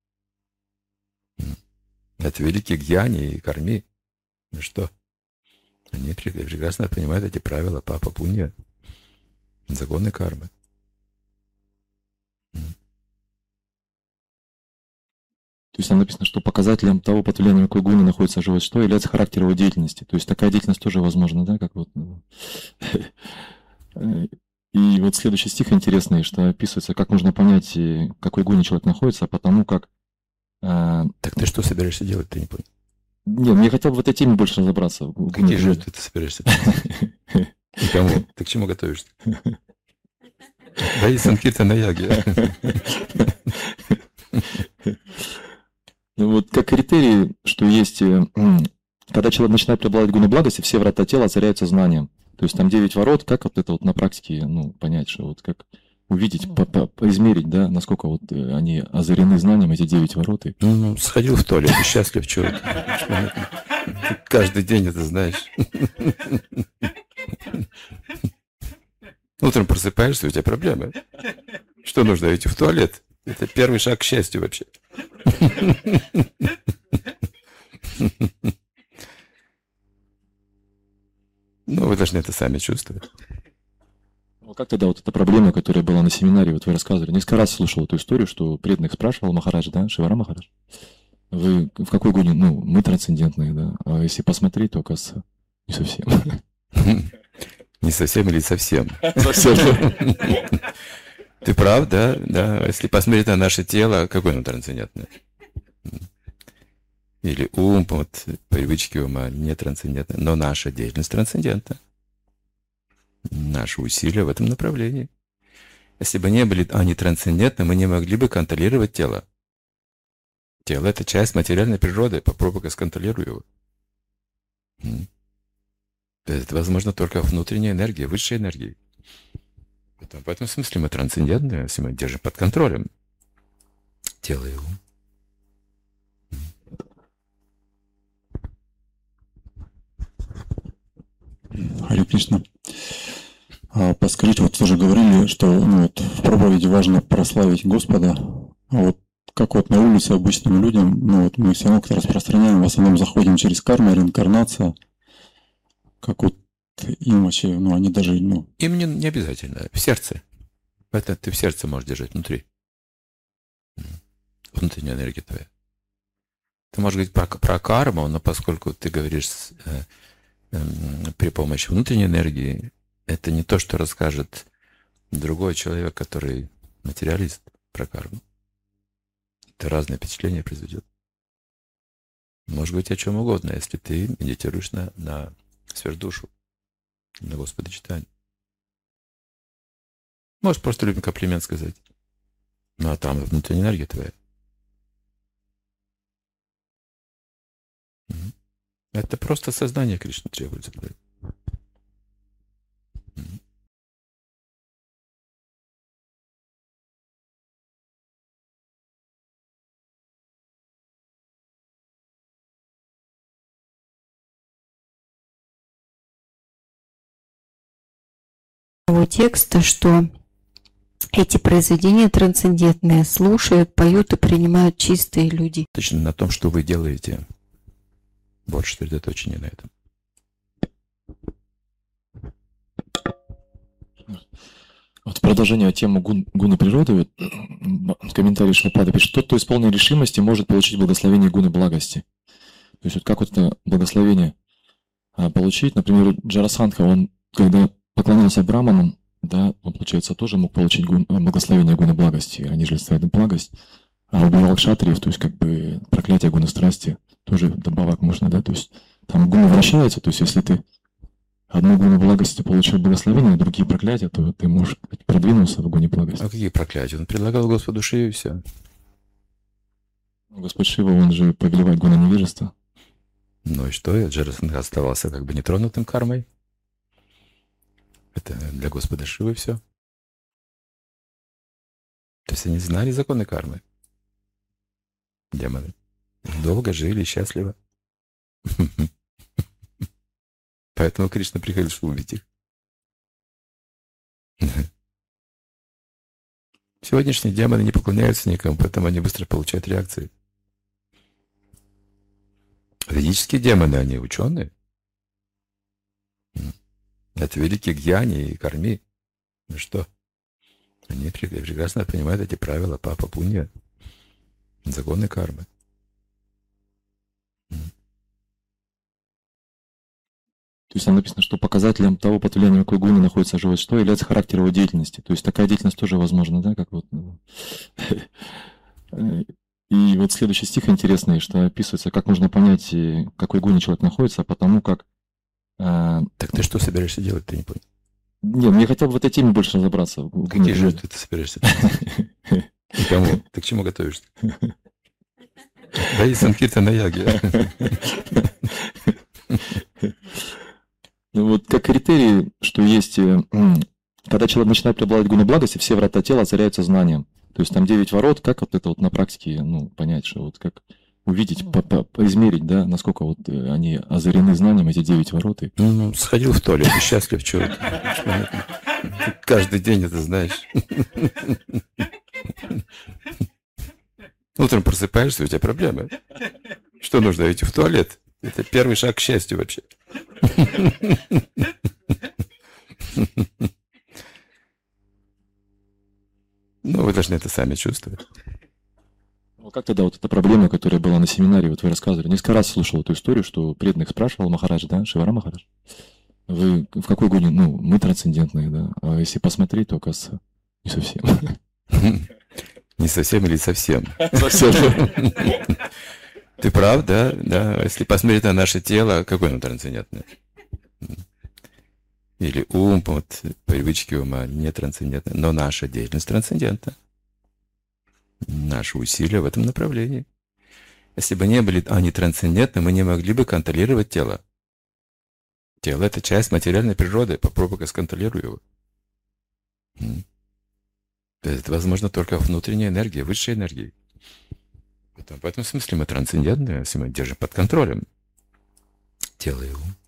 S1: Это великие гьяни и карми. Ну что? Они прекрасно понимают эти правила папа пунья, законы кармы.
S5: То есть там написано, что показателем того, под влиянием какой гуны находится живое существо, является характер его деятельности. То есть такая деятельность тоже возможна, да, как вот. И вот следующий стих интересный, что описывается, как можно понять, в какой гуне человек находится, потому как...
S1: Так ты что собираешься делать, ты не понял?
S5: Нет, я хотел бы в этой теме больше разобраться.
S1: Какие жертвы ты собираешься делать? И кому? Ты к чему готовишься? Да и санкирта на яге.
S5: Ну вот как критерий, что есть, когда человек начинает преобладать гуны благости, все врата тела озаряются знанием. То есть там девять ворот, как вот это вот на практике, ну, понять, что вот как увидеть, по -по поизмерить, да, насколько вот они озарены знанием, эти девять ворот. И...
S1: Ну, сходил в туалет, и счастлив, чего каждый день это знаешь. Утром просыпаешься, у тебя проблемы. Что нужно, идти в туалет? Это первый шаг к счастью вообще. Ну, вы должны это сами чувствовать.
S5: Ну, как тогда вот эта проблема, которая была на семинаре, вот вы рассказывали, несколько раз слышал эту историю, что преданных спрашивал Махарадж, да, Шивара Махарадж, вы в какой гуне, ну, мы трансцендентные, да, а если посмотреть, то, оказывается, не совсем.
S1: Не совсем или совсем? Совсем. Ты прав, да, да. Если посмотреть на наше тело, какое оно трансцендентное? Или ум, вот, привычки ума не трансцендентны, но наша деятельность трансцендентна. Наши усилия в этом направлении. Если бы не были они трансцендентны, мы не могли бы контролировать тело. Тело – это часть материальной природы. Попробуй-ка сконтролируй его. Это возможно только внутренняя энергия, высшая энергия. В этом смысле мы трансцендентны, если мы держим под контролем тело и ум.
S6: Харе Кришна. А подскажите, вот тоже говорили, что ну, вот, в проповеди важно прославить Господа. А вот как вот на улице обычным людям, ну вот мы все равно как-то распространяем, в основном заходим через карму, реинкарнация. Как вот им вообще, ну они даже, ну...
S1: Им не, не обязательно, в сердце. Это ты в сердце можешь держать, внутри. Внутренняя энергия твоя. Ты можешь говорить про, про карму, но поскольку ты говоришь э, э, при помощи внутренней энергии, это не то, что расскажет другой человек, который материалист, про карму. Это разные впечатления произведет. Может быть о чем угодно, если ты медитируешь на, на сверхдушу, на Господа читания. Можешь просто людям комплимент сказать. Ну, а там внутренняя энергия твоя. Мгм. Это просто сознание Кришны требуется. Мгм.
S7: Того текста, что эти произведения трансцендентные слушают, поют и принимают чистые люди.
S1: Точно на том, что вы делаете. Больше сосредоточение на этом.
S5: Вот в продолжение темы гун, гуны природы, вот, м, комментарий Шрапада пишет, тот, кто исполнен решимости, может получить благословение гуны благости. То есть вот как вот это благословение а, получить, например, Джарасандха, он, когда поклонялся браманам, да, он, получается, тоже мог получить гун, благословение гуны благости, они же олицетворяют благость, а убивал кшатриев, то есть как бы проклятие гуны страсти, тоже добавок можно, да, то есть там гуна вращается, то есть если ты одну гуну благости получил благословение, а другие проклятия, то ты можешь продвинуться в гуне благости.
S1: А какие проклятия? Он предлагал Господу Шиве и все.
S5: Господь Шива, он же повелевает гуна невежества.
S1: Ну и что? Джарасандха оставался как бы нетронутым кармой. Это для Господа Шивы все. То есть они знали законы кармы. Демоны. Долго жили, счастливо. Поэтому Кришна приходил, чтобы убить их. Сегодняшние демоны не поклоняются никому, поэтому они быстро получают реакции. Ведические демоны, они ученые. Это великие гьяни и карми. Ну что? Они прекрасно понимают эти правила папа пунья, законы кармы.
S5: То есть там написано, что показателем того потребления, какой гуны находится живое существо, является характер его деятельности. То есть такая деятельность тоже возможна, да, как вот. И вот следующий стих интересный, что описывается, как можно понять, в какой гуне человек находится, потому как...
S1: Так ты что собираешься делать, ты не понял?
S5: Нет, я хотел бы в этой теме больше разобраться.
S1: Какие жертвы ты собираешься делать? И кому? Ты к чему готовишься? Да и санкирта на яге.
S5: Ну вот как критерий, что есть, когда человек начинает преобладать гуны благости, все врата тела озаряются знанием. То есть там девять ворот, как вот это вот на практике, ну, понять, что вот как увидеть, по -по поизмерить, да, насколько вот они озарены знанием, эти девять ворот. И...
S1: Ну, сходил в туалет, и счастлив, чего ты. Каждый день это знаешь. Утром просыпаешься, у тебя проблемы. Что нужно, идти в туалет? Это первый шаг к счастью вообще. Ну, вы должны это сами чувствовать.
S5: Ну, как тогда вот эта проблема, которая была на семинаре, вот вы рассказывали, несколько раз слышал эту историю, что преданных спрашивал Махарадж, да, Шивара Махарадж, вы в какой гуне, ну, мы трансцендентные, да, а если посмотреть, то, оказывается, не совсем.
S1: Не совсем или совсем? Совсем. Ты прав, да, да. Если посмотреть на наше тело, какое оно трансцендентное? Или ум, вот, привычки ума не трансцендентны, но наша деятельность трансцендентна. Наши усилия в этом направлении. Если бы не были они трансцендентны, мы не могли бы контролировать тело. Тело – это часть материальной природы. Попробуй-ка сконтролируй его. Это возможно только внутренней энергией, высшей энергией. В этом смысле мы трансцендентны, если мы держим под контролем тело и ум.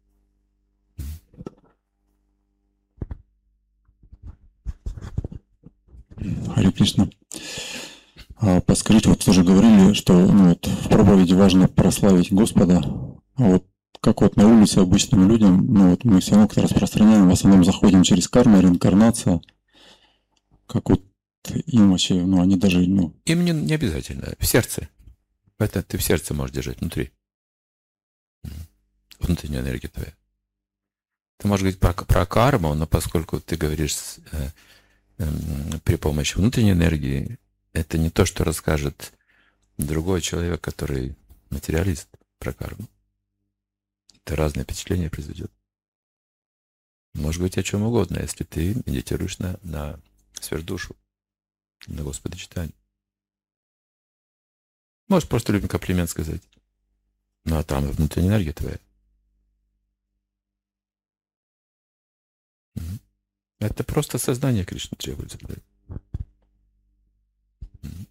S6: Харе Кришна. А подскажите, вот тоже говорили, что ну, вот, в проповеди важно прославить Господа. А вот как вот на улице обычным людям, ну вот мы все равно как-то распространяем, в основном заходим через карму, реинкарнация. Как вот им вообще, ну они даже, ну...
S1: Им не, не обязательно, в сердце. Это ты в сердце можешь держать, внутри. Внутренняя энергия твоя. Ты можешь говорить про, про карму, но поскольку ты говоришь э, э, при помощи внутренней энергии, это не то, что расскажет другой человек, который материалист, про карму. Это разное впечатление произведет. Может быть о чем угодно, если ты медитируешь на, на сверхдушу. на Господа читание. Можешь просто людям комплимент сказать. Ну, а там внутренняя энергия твоя. Мгм. Это просто сознание Кришны требуется. Да. Мгм.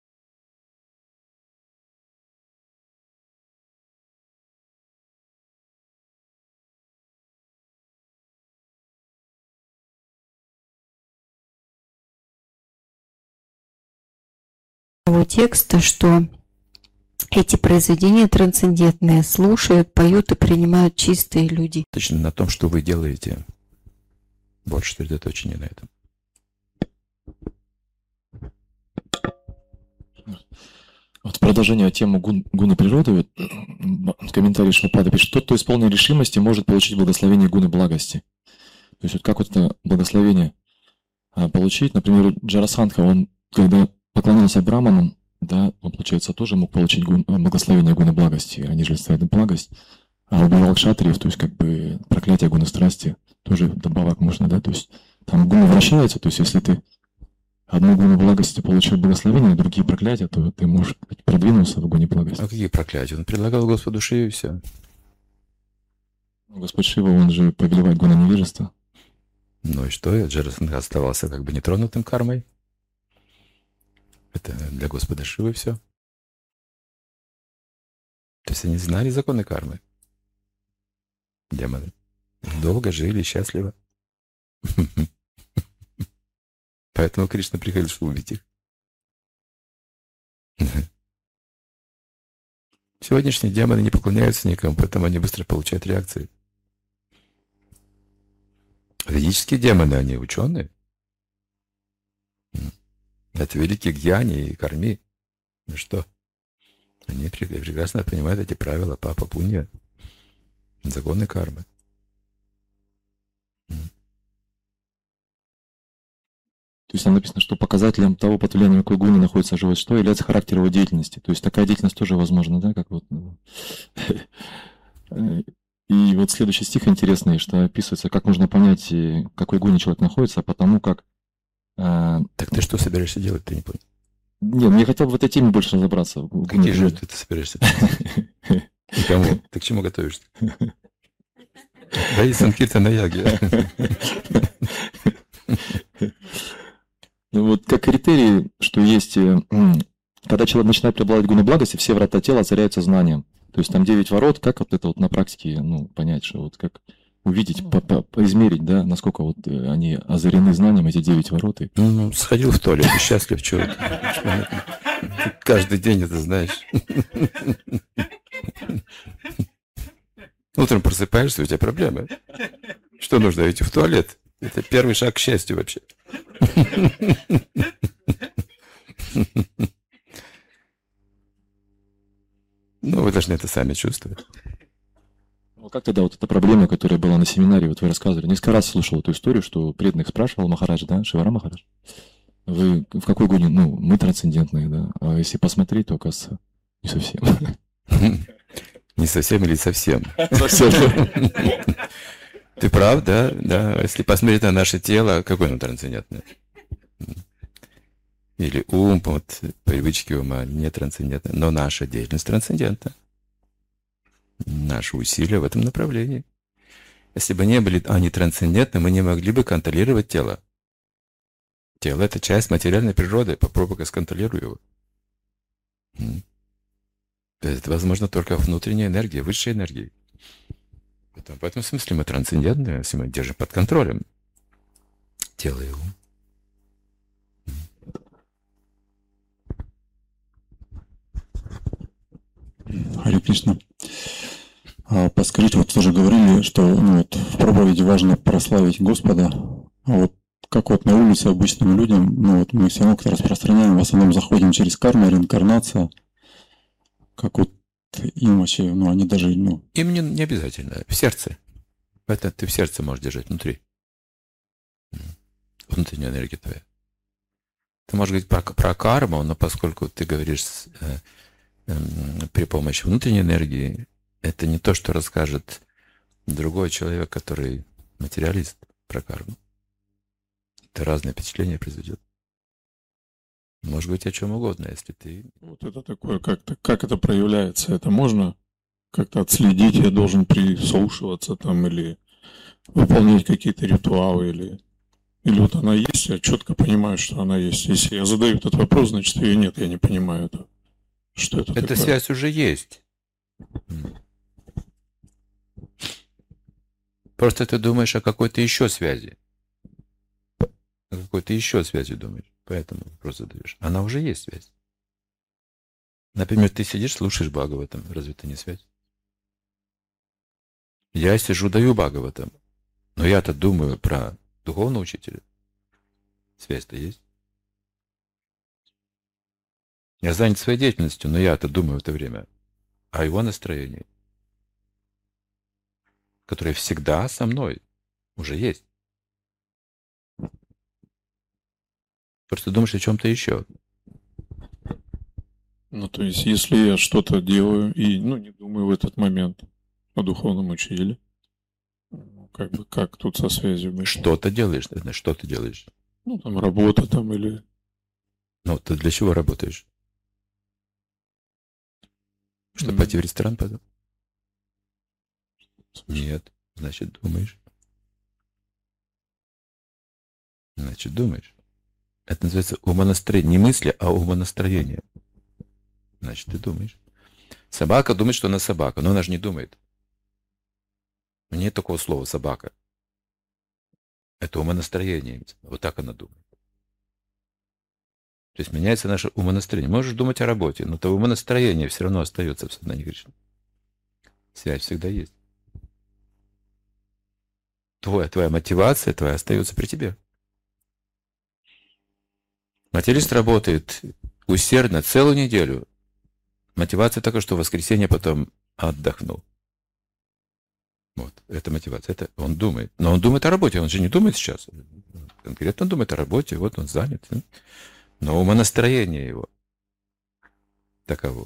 S7: Того текста, что эти произведения трансцендентные слушают, поют и принимают чистые люди.
S1: Точно на том, что вы делаете. Больше сосредоточения на этом.
S5: Вот в продолжение темы гун, гуны природы, вот, м, комментарий Шрапада пишет, тот, кто исполнен решимости, может получить благословение гуны благости. То есть вот как вот это благословение а, получить? Например, Джарасандха, он, когда поклонялся браманам, да, он, получается, тоже мог получить гун, а, благословение гуны благости, они же ставят благость, а убивал кшатриев, то есть как бы проклятие гуны страсти, тоже добавок можно, да, то есть там гуны вращаются, то есть если ты одну гуну благости получил благословение, другие проклятия, то ты можешь продвинуться в гуне благости.
S1: А какие проклятия? Он предлагал Господу Шиве и все.
S5: Господь Шива, он же повелевает гуна невежества.
S1: Ну и что? Джарасандха оставался как бы нетронутым кармой. Это для Господа Шивы все. То есть они знали законы кармы. Демоны. Долго жили, счастливо. Поэтому Кришна приходил, чтобы убить их. Сегодняшние демоны не поклоняются никому, поэтому они быстро получают реакции. Ведические демоны, они ученые. Это великие гьяни и карми. Ну что? Они прекрасно понимают эти правила папа пунья, законы кармы.
S5: То есть там написано, что показателем того потупления, какой гуны находится живое существо, является характер его деятельности. То есть такая деятельность тоже возможна, да, как вот. И вот следующий стих интересный, что описывается, как можно понять, в какой гуне человек находится, потому как...
S1: Так ты что собираешься делать, ты не понял?
S5: Нет, я хотел бы в этой теме больше разобраться.
S1: Какие жертвы ты собираешься? И кому? Ты к чему готовишься? Да и Санкиртана Яги.
S5: Ну вот как критерий, что есть, когда человек начинает преобладать гуны благости, все врата тела озаряются знанием. То есть там девять ворот, как вот это вот на практике, ну, понять, что вот как увидеть, по -по поизмерить, да, насколько вот они озарены знанием, эти девять ворот. И...
S1: Ну, сходил в туалет, и счастлив, чего ты каждый день это знаешь. Утром просыпаешься, у тебя проблемы. Что нужно, идти в туалет? Это первый шаг к счастью вообще. Ну, вы должны это сами чувствовать.
S5: Ну, как тогда вот эта проблема, которая была на семинаре, вот вы рассказывали, несколько раз слушал эту историю, что преданных спрашивал Махарадж, да, Шивара Махарадж, вы в какой гуне, ну, мы трансцендентные, да, а если посмотреть, то, оказывается, не совсем.
S1: Не совсем или совсем?
S5: Совсем.
S1: Ты прав, да? Да. Если посмотреть на наше тело, какое оно трансцендентное? Или ум, вот, привычки ума не трансцендентны, но наша деятельность трансцендентна. Наши усилия в этом направлении. Если бы не были они трансцендентны, мы не могли бы контролировать тело. Тело – это часть материальной природы. Попробуй-ка сконтролируй его. Это возможно только внутренней энергией, высшей энергией. Поэтому, в этом смысле мы трансцендентны, если мы держим под контролем тело и ум.
S6: Харе Кришна. А подскажите, вот тоже говорили, что ну, вот, в проповеди важно прославить Господа. А вот как вот на улице обычным людям, ну вот мы все равно как-то распространяем, в основном заходим через карму, реинкарнация. Как вот им вообще, ну они даже, ну...
S1: Им не, не обязательно, в сердце. Это ты в сердце можешь держать, внутри. Внутренняя энергия твоя. Ты можешь говорить про, про карму, но поскольку ты говоришь э, э, при помощи внутренней энергии, это не то, что расскажет другой человек, который материалист, про карму. Это разные впечатления произведет. Может быть, о чем угодно, если ты...
S8: Вот это такое, как-то, как это проявляется? Это можно как-то отследить? Я должен прислушиваться там или выполнять какие-то ритуалы? Или, или вот она есть, я четко понимаю, что она есть. Если я задаю этот вопрос, значит, ее нет, я не понимаю это. Что это
S1: Эта
S8: такое?
S1: связь уже есть. Просто ты думаешь о какой-то еще связи. О какой-то еще связи думаешь. Поэтому вопрос задаешь. Она уже есть связь. Например, ты сидишь, слушаешь Бхагаватам. Разве это не связь? Я сижу, даю Бхагаватам. Но я-то думаю про духовного учителя. Связь-то есть. Я занят своей деятельностью, но я-то думаю в это время о его настроении, которое всегда со мной уже есть. Просто думаешь о чем-то еще.
S8: Ну, то есть, если я что-то делаю и, ну, не думаю в этот момент о духовном учителе, ну, как бы, как тут со связью быть?
S1: Что ты делаешь? Что ты делаешь?
S8: Ну, там, работа там или...
S1: Ну, ты для чего работаешь? Чтобы
S8: М.
S1: пойти в ресторан потом? Нет. Значит, думаешь. Значит, думаешь. Это называется умонастроение. Не мысли, а умонастроение. Значит, ты думаешь. Собака думает, что она собака, но она же не думает. Нет такого слова «собака». Это умонастроение. Вот так она думает. То есть меняется наше умонастроение. Можешь думать о работе, но то умонастроение все равно остается в сознании Кришны. Связь всегда есть. Твоя, твоя мотивация твоя остается при тебе. Материалист работает усердно целую неделю. Мотивация такая, что в воскресенье потом отдохнул. Вот, это мотивация. Это он думает. Но он думает о работе, он же не думает сейчас. Конкретно он думает о работе, вот он занят. Но умонастроение его таково.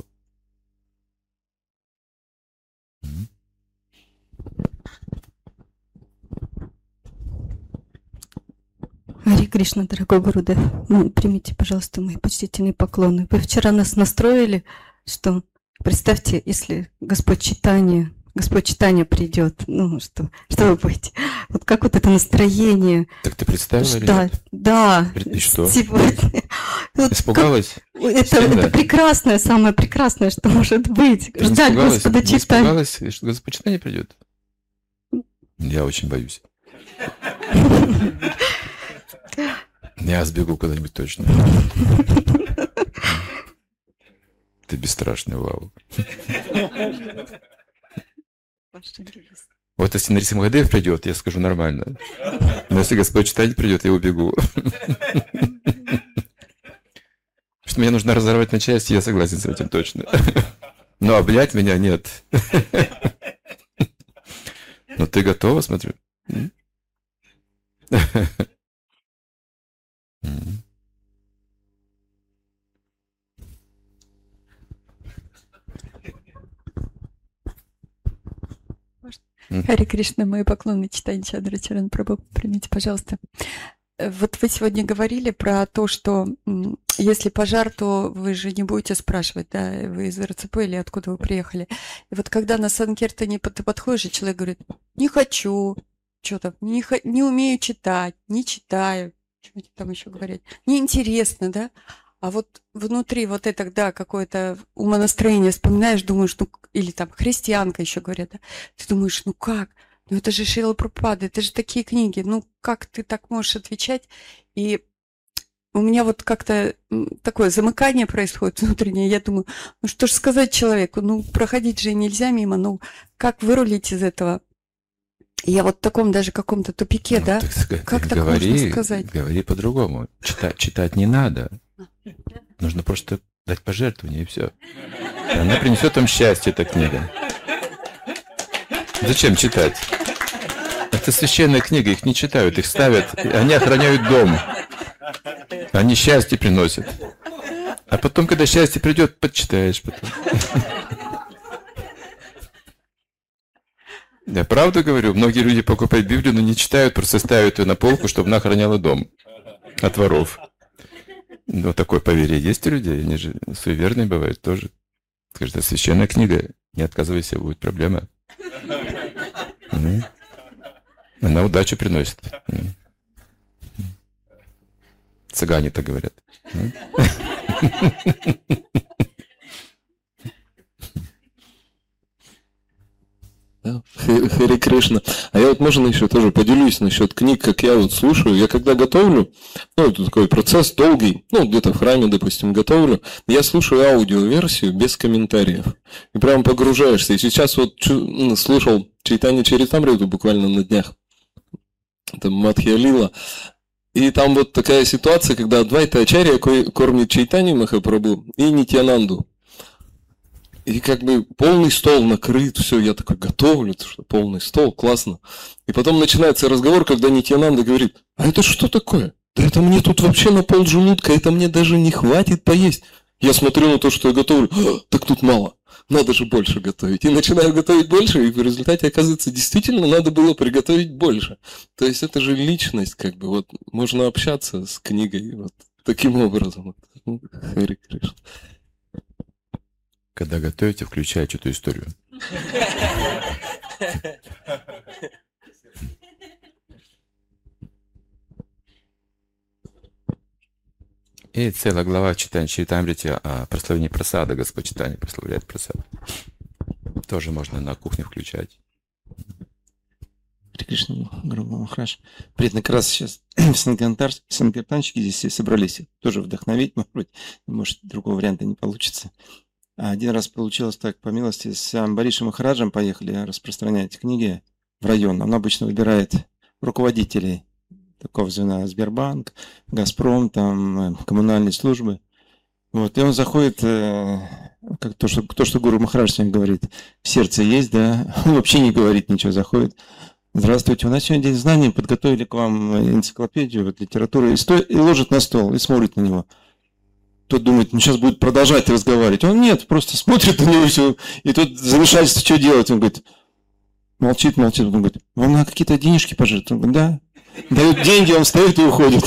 S7: Харе Кришна, дорогой Гурудев, ну, примите, пожалуйста, мои почтительные поклоны. Вы вчера нас настроили, что, представьте, если Господь Чайтанья, Господь Чайтанья придет, ну, что, что вы будете? Вот как вот это настроение?
S1: Так ты представила или
S7: Да,
S1: нет?
S7: да.
S1: И что?
S7: Сегодня. Вот
S1: Испугалась?
S7: как- Это,
S1: Сильно?
S7: это прекрасное, самое прекрасное, что может быть.
S1: Ты не
S7: Ждать
S1: испугалась?
S7: Господа
S1: Не
S7: Чайтаньи.
S1: испугалась, что Господь Чайтанья придет? Я очень боюсь. Я сбегу куда-нибудь точно. Ты бесстрашный, вау. Вот если Нарисимхадев придет, я скажу нормально. Но если Господь Чайтанья придет, я убегу. Что мне нужно разорвать на части, я согласен с этим точно. Но облять меня нет. Но ты готова, смотрю? М? М.
S9: Харе Кришна, мои поклоны Чайтанья Чандрачаран Прабху, примите, пожалуйста. Э, Вот вы сегодня говорили про то, что м, если пожар, то вы же не будете спрашивать, да, вы из РЦП или откуда вы приехали. И вот когда на Санкиртане под- ты подходишь, и человек говорит, не хочу, что-то, не, хо- не умею читать, не читаю, что там еще говорят, неинтересно, да? А вот внутри вот это, да, какое-то умонастроение вспоминаешь, думаешь, ну, к- или там христианка еще говорят, да, ты думаешь, ну как? Ну это же Шрила Прабхупада, это же такие книги, ну как ты так можешь отвечать? И у меня вот как-то м, такое замыкание происходит внутреннее, я думаю, ну что ж сказать человеку, ну проходить же нельзя мимо, ну как вырулить из этого? Я вот в таком даже каком-то тупике,
S1: Ну,
S9: да?
S1: так ска-
S9: Как так
S1: говори,
S9: можно сказать?
S1: говори по-другому. Читать, читать не надо. Нужно просто дать пожертвование, и все. Она принесет вам счастье, эта книга. Зачем читать? Это священная книга, их не читают, их ставят, и они охраняют дом. Они счастье приносят. А потом, когда счастье придет, подчитаешь потом. Я правду говорю, многие люди покупают Библию, но не читают, просто ставят ее на полку, чтобы она охраняла дом от воров. Но такое поверье есть у людей, они же суеверные бывают тоже. Скажет, это священная книга, не отказывайся, будет проблема. Mm. Она удачу приносит. Mm. Цыгане так говорят. Mm.
S10: Да, Хари Кришна. А я вот, можно еще тоже поделюсь насчет книг, как я вот слушаю. Я когда готовлю, ну, это такой процесс долгий, ну, где-то в храме, допустим, готовлю, я слушаю аудиоверсию без комментариев. И прям погружаешься. И сейчас вот слушал Чайтанья Чаритамриту буквально на днях. Это Мадхья Лила. И там вот такая ситуация, когда Адвайта Ачарья кормит Чайтанью Махапрабху и Нитьянанду. И как бы полный стол накрыт, все, я такой готовлю, что полный стол, классно. И потом начинается разговор, когда Нитьянанда говорит, а это что такое? Да это мне тут вообще на пол желудка, это мне даже не хватит поесть. Я смотрю на то, что я готовлю, так тут мало, надо же больше готовить. И начинаю готовить больше, и в результате, оказывается, действительно надо было приготовить больше. То есть это же личность, как бы, вот, можно общаться с книгой вот таким образом. Хари Кришна.
S1: Когда готовите, включайте эту историю. И целая глава читания Чаритамрити о прославлении прасада, Господь читание прославляет прасад. Тоже можно на кухне включать.
S11: Хари Кришна, Гуру Махарадж. Приятно, как раз сейчас санкиртанщики здесь все собрались. Тоже вдохновить, может быть, может, другого варианта не получится. Один раз получилось так, по милости, с Амбаришем Махараджем поехали распространять книги в район. Он обычно выбирает руководителей такого звена: Сбербанк, Газпром, там, коммунальные службы. Вот, и он заходит, как то, что, то, что Гуру Махарадж сегодня говорит, в сердце есть, да, он вообще не говорит ничего, заходит. Здравствуйте, у нас сегодня день знаний, подготовили к вам энциклопедию, вот, литературу, и, сто... и ложит на стол, и смотрит на него. Тот думает, ну сейчас будет продолжать разговаривать. Он нет, просто смотрит на него все. И тут замешательство, что делать. Он говорит, молчит, молчит. Он говорит, вам надо какие-то денежки пожертвовать? Он говорит, да. Дают деньги, он встает и уходит.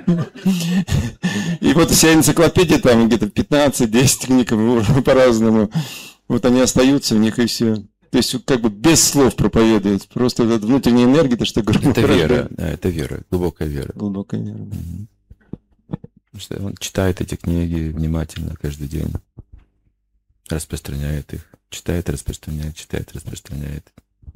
S11: И вот вся энциклопедия, там где-то пятнадцать-десять книг по-разному. Вот они остаются в них и все. То есть как бы без слов проповедует. Просто вот внутренняя энергия, то что говорю.
S1: Это вера, да, это вера, глубокая вера.
S11: Глубокая вера.
S1: Что он читает эти книги внимательно каждый день, распространяет их, читает, распространяет, читает, распространяет.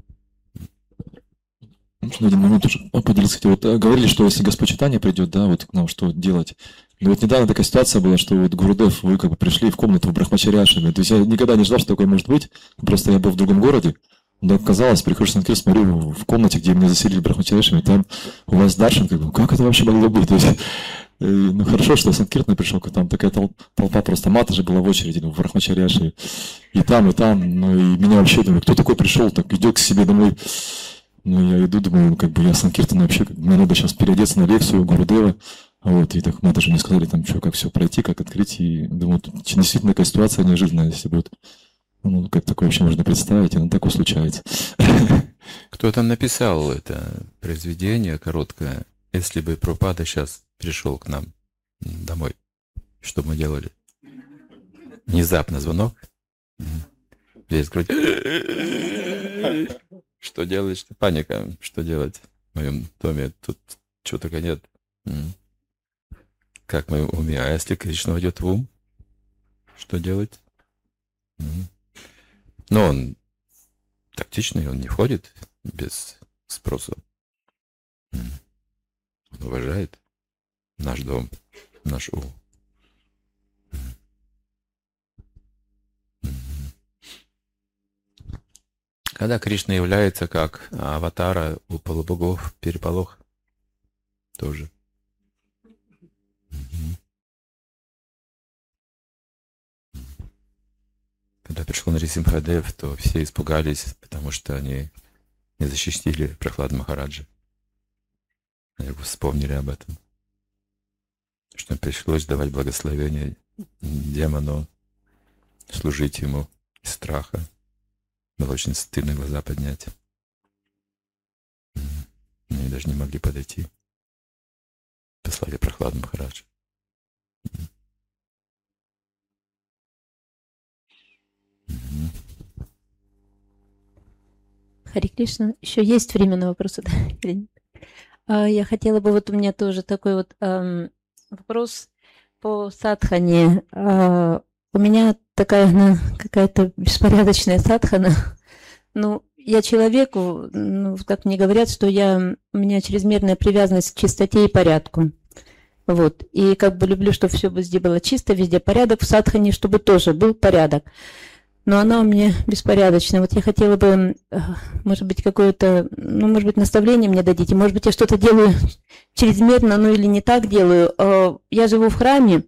S5: Можно один момент тоже поделиться. Вот говорили, что если Господь читание придет, да, вот к нам что делать. Но вот недавно такая ситуация была, что вот Гурудев, вы как бы пришли в комнату в Брахмачарьяшине. То есть я никогда не ждал, что такое может быть. Просто я был в другом городе. Да, оказалось, приходишь в Санкирт, смотрю, в комнате, где меня заселили Брахмачарьяшине, там у вас даршан, как, как это вообще могло быть? То есть, и, ну хорошо, что Санкиртна пришел, там такая толпа, просто мата же была в очереди, в Брахмачарьяши, и там, и там, ну и меня вообще, думаю, кто такой пришел, так идет к себе домой, ну я иду, думаю, как бы я Санкиртна вообще, как, мне надо сейчас переодеться на лекцию Гурудева, вот, и так мата же мне сказали, там, что, как все пройти, как открыть, и думаю, тут действительно такая ситуация неожиданная, если будет, ну, как такое вообще можно представить, и оно такое случается.
S1: Кто там написал это произведение короткое? Если бы Прабхупада сейчас пришел к нам домой, что бы мы делали? Внезапно звонок. Весь грудь. Что делать? Паника. Что делать в моем доме? Тут чего только нет. Как в моем уме? А если Кришна войдет в ум? Что делать? Но он тактичный, он не входит без спроса. Он уважает наш дом, наш ум. Когда Кришна является как аватара у полубогов, переполох тоже. Когда пришел Нарисимхадев, то все испугались, потому что они не защитили Прахлада Махараджа. Они вспомнили об этом. Что им пришлось давать благословение демону, служить ему из страха. Было очень стыдно глаза поднять. Они даже не могли подойти. Послали Прахладу Махараджа.
S12: Хари Кришна, еще есть время на вопросы? Да? Я хотела бы, вот у меня тоже такой вот эм, вопрос по садхане. Э, у меня такая ну, какая-то беспорядочная садхана. Ну, я человеку, ну, как мне говорят, что я, у меня чрезмерная привязанность к чистоте и порядку. Вот. И как бы люблю, чтобы все везде было чисто, везде порядок, в садхане, чтобы тоже был порядок. Но она у меня беспорядочная. Вот я хотела бы, может быть, какое-то, ну, может быть, наставление мне дадите. Может быть, я что-то делаю чрезмерно, ну, или не так делаю. Я живу в храме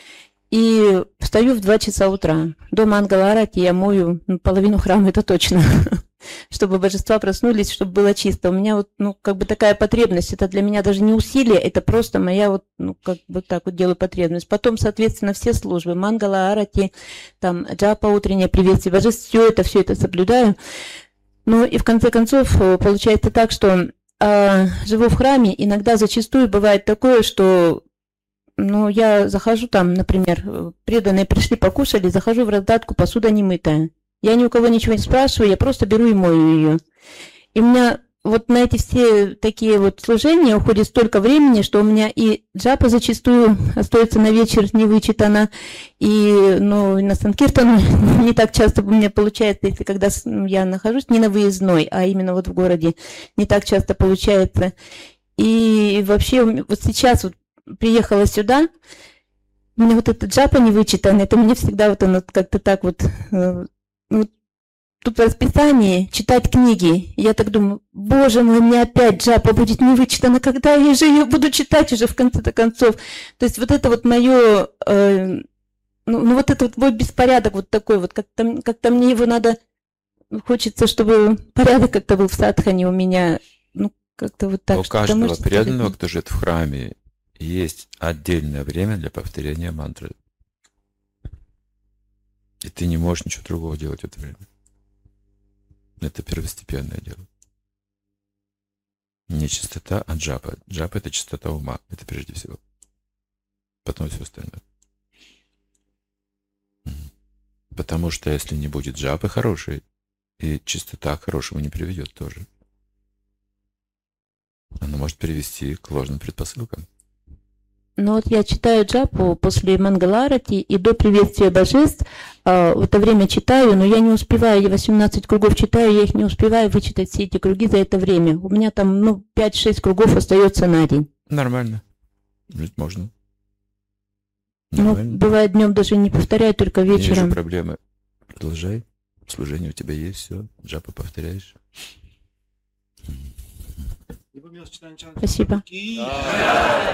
S12: и встаю в два часа утра. До Мангала-арати я мою ну, половину храма, это точно. Чтобы божества проснулись, чтобы было чисто. У меня вот, ну, как бы такая потребность. Это для меня даже не усилие, это просто моя вот, ну, как бы так вот делаю потребность. Потом, соответственно, все службы. Мангала, арати, там, джапа, утреннее приветствие божеств, все это, все это соблюдаю. Ну, и в конце концов, получается так, что э, живу в храме, иногда зачастую бывает такое, что ну, я захожу там, например, преданные пришли, покушали, захожу в раздатку, посуда не мытая. Я ни у кого ничего не спрашиваю, я просто беру и мою ее. И у меня вот на эти все такие вот служения уходит столько времени, что у меня и джапа зачастую остается на вечер не вычитана, и ну, на санкиртану не так часто у меня получается, если когда я нахожусь не на выездной, а именно вот в городе, не так часто получается. И вообще вот сейчас вот приехала сюда, у меня вот эта джапа не вычитана, это мне всегда вот оно как-то так вот... Ну, тут в расписании читать книги. Я так думаю, боже мой, мне опять джапа будет не вычитана, когда я же ее буду читать уже в конце-то концов. То есть вот это вот мое, э, ну, ну вот это вот мой беспорядок вот такой вот, как-то, как-то мне его надо, хочется, чтобы порядок как-то был в садхане у меня, ну как-то вот так.
S1: У каждого преданного, кто живет в храме, есть отдельное время для повторения мантры. И ты не можешь ничего другого делать в это время. Это первостепенное дело. Не чистота, а джапа. Джапа — это чистота ума. Это прежде всего. Потом все остальное. Потому что если не будет джапы хорошей, и чистота к хорошему не приведет тоже. Она может привести к ложным предпосылкам.
S12: Ну вот я читаю джапу после Мангаларати и до приветствия божеств. В это время читаю, но я не успеваю, я восемнадцать кругов читаю, я их не успеваю вычитать все эти круги за это время. У меня там, ну, пять-шесть кругов остается на день.
S1: Нормально. Жить можно.
S12: Нормально. Ну, бывает, днем даже не повторяю, только вечером.
S1: Не вижу проблемы. Продолжай. Служение у тебя есть, все. Джапа повторяешь.
S12: Спасибо.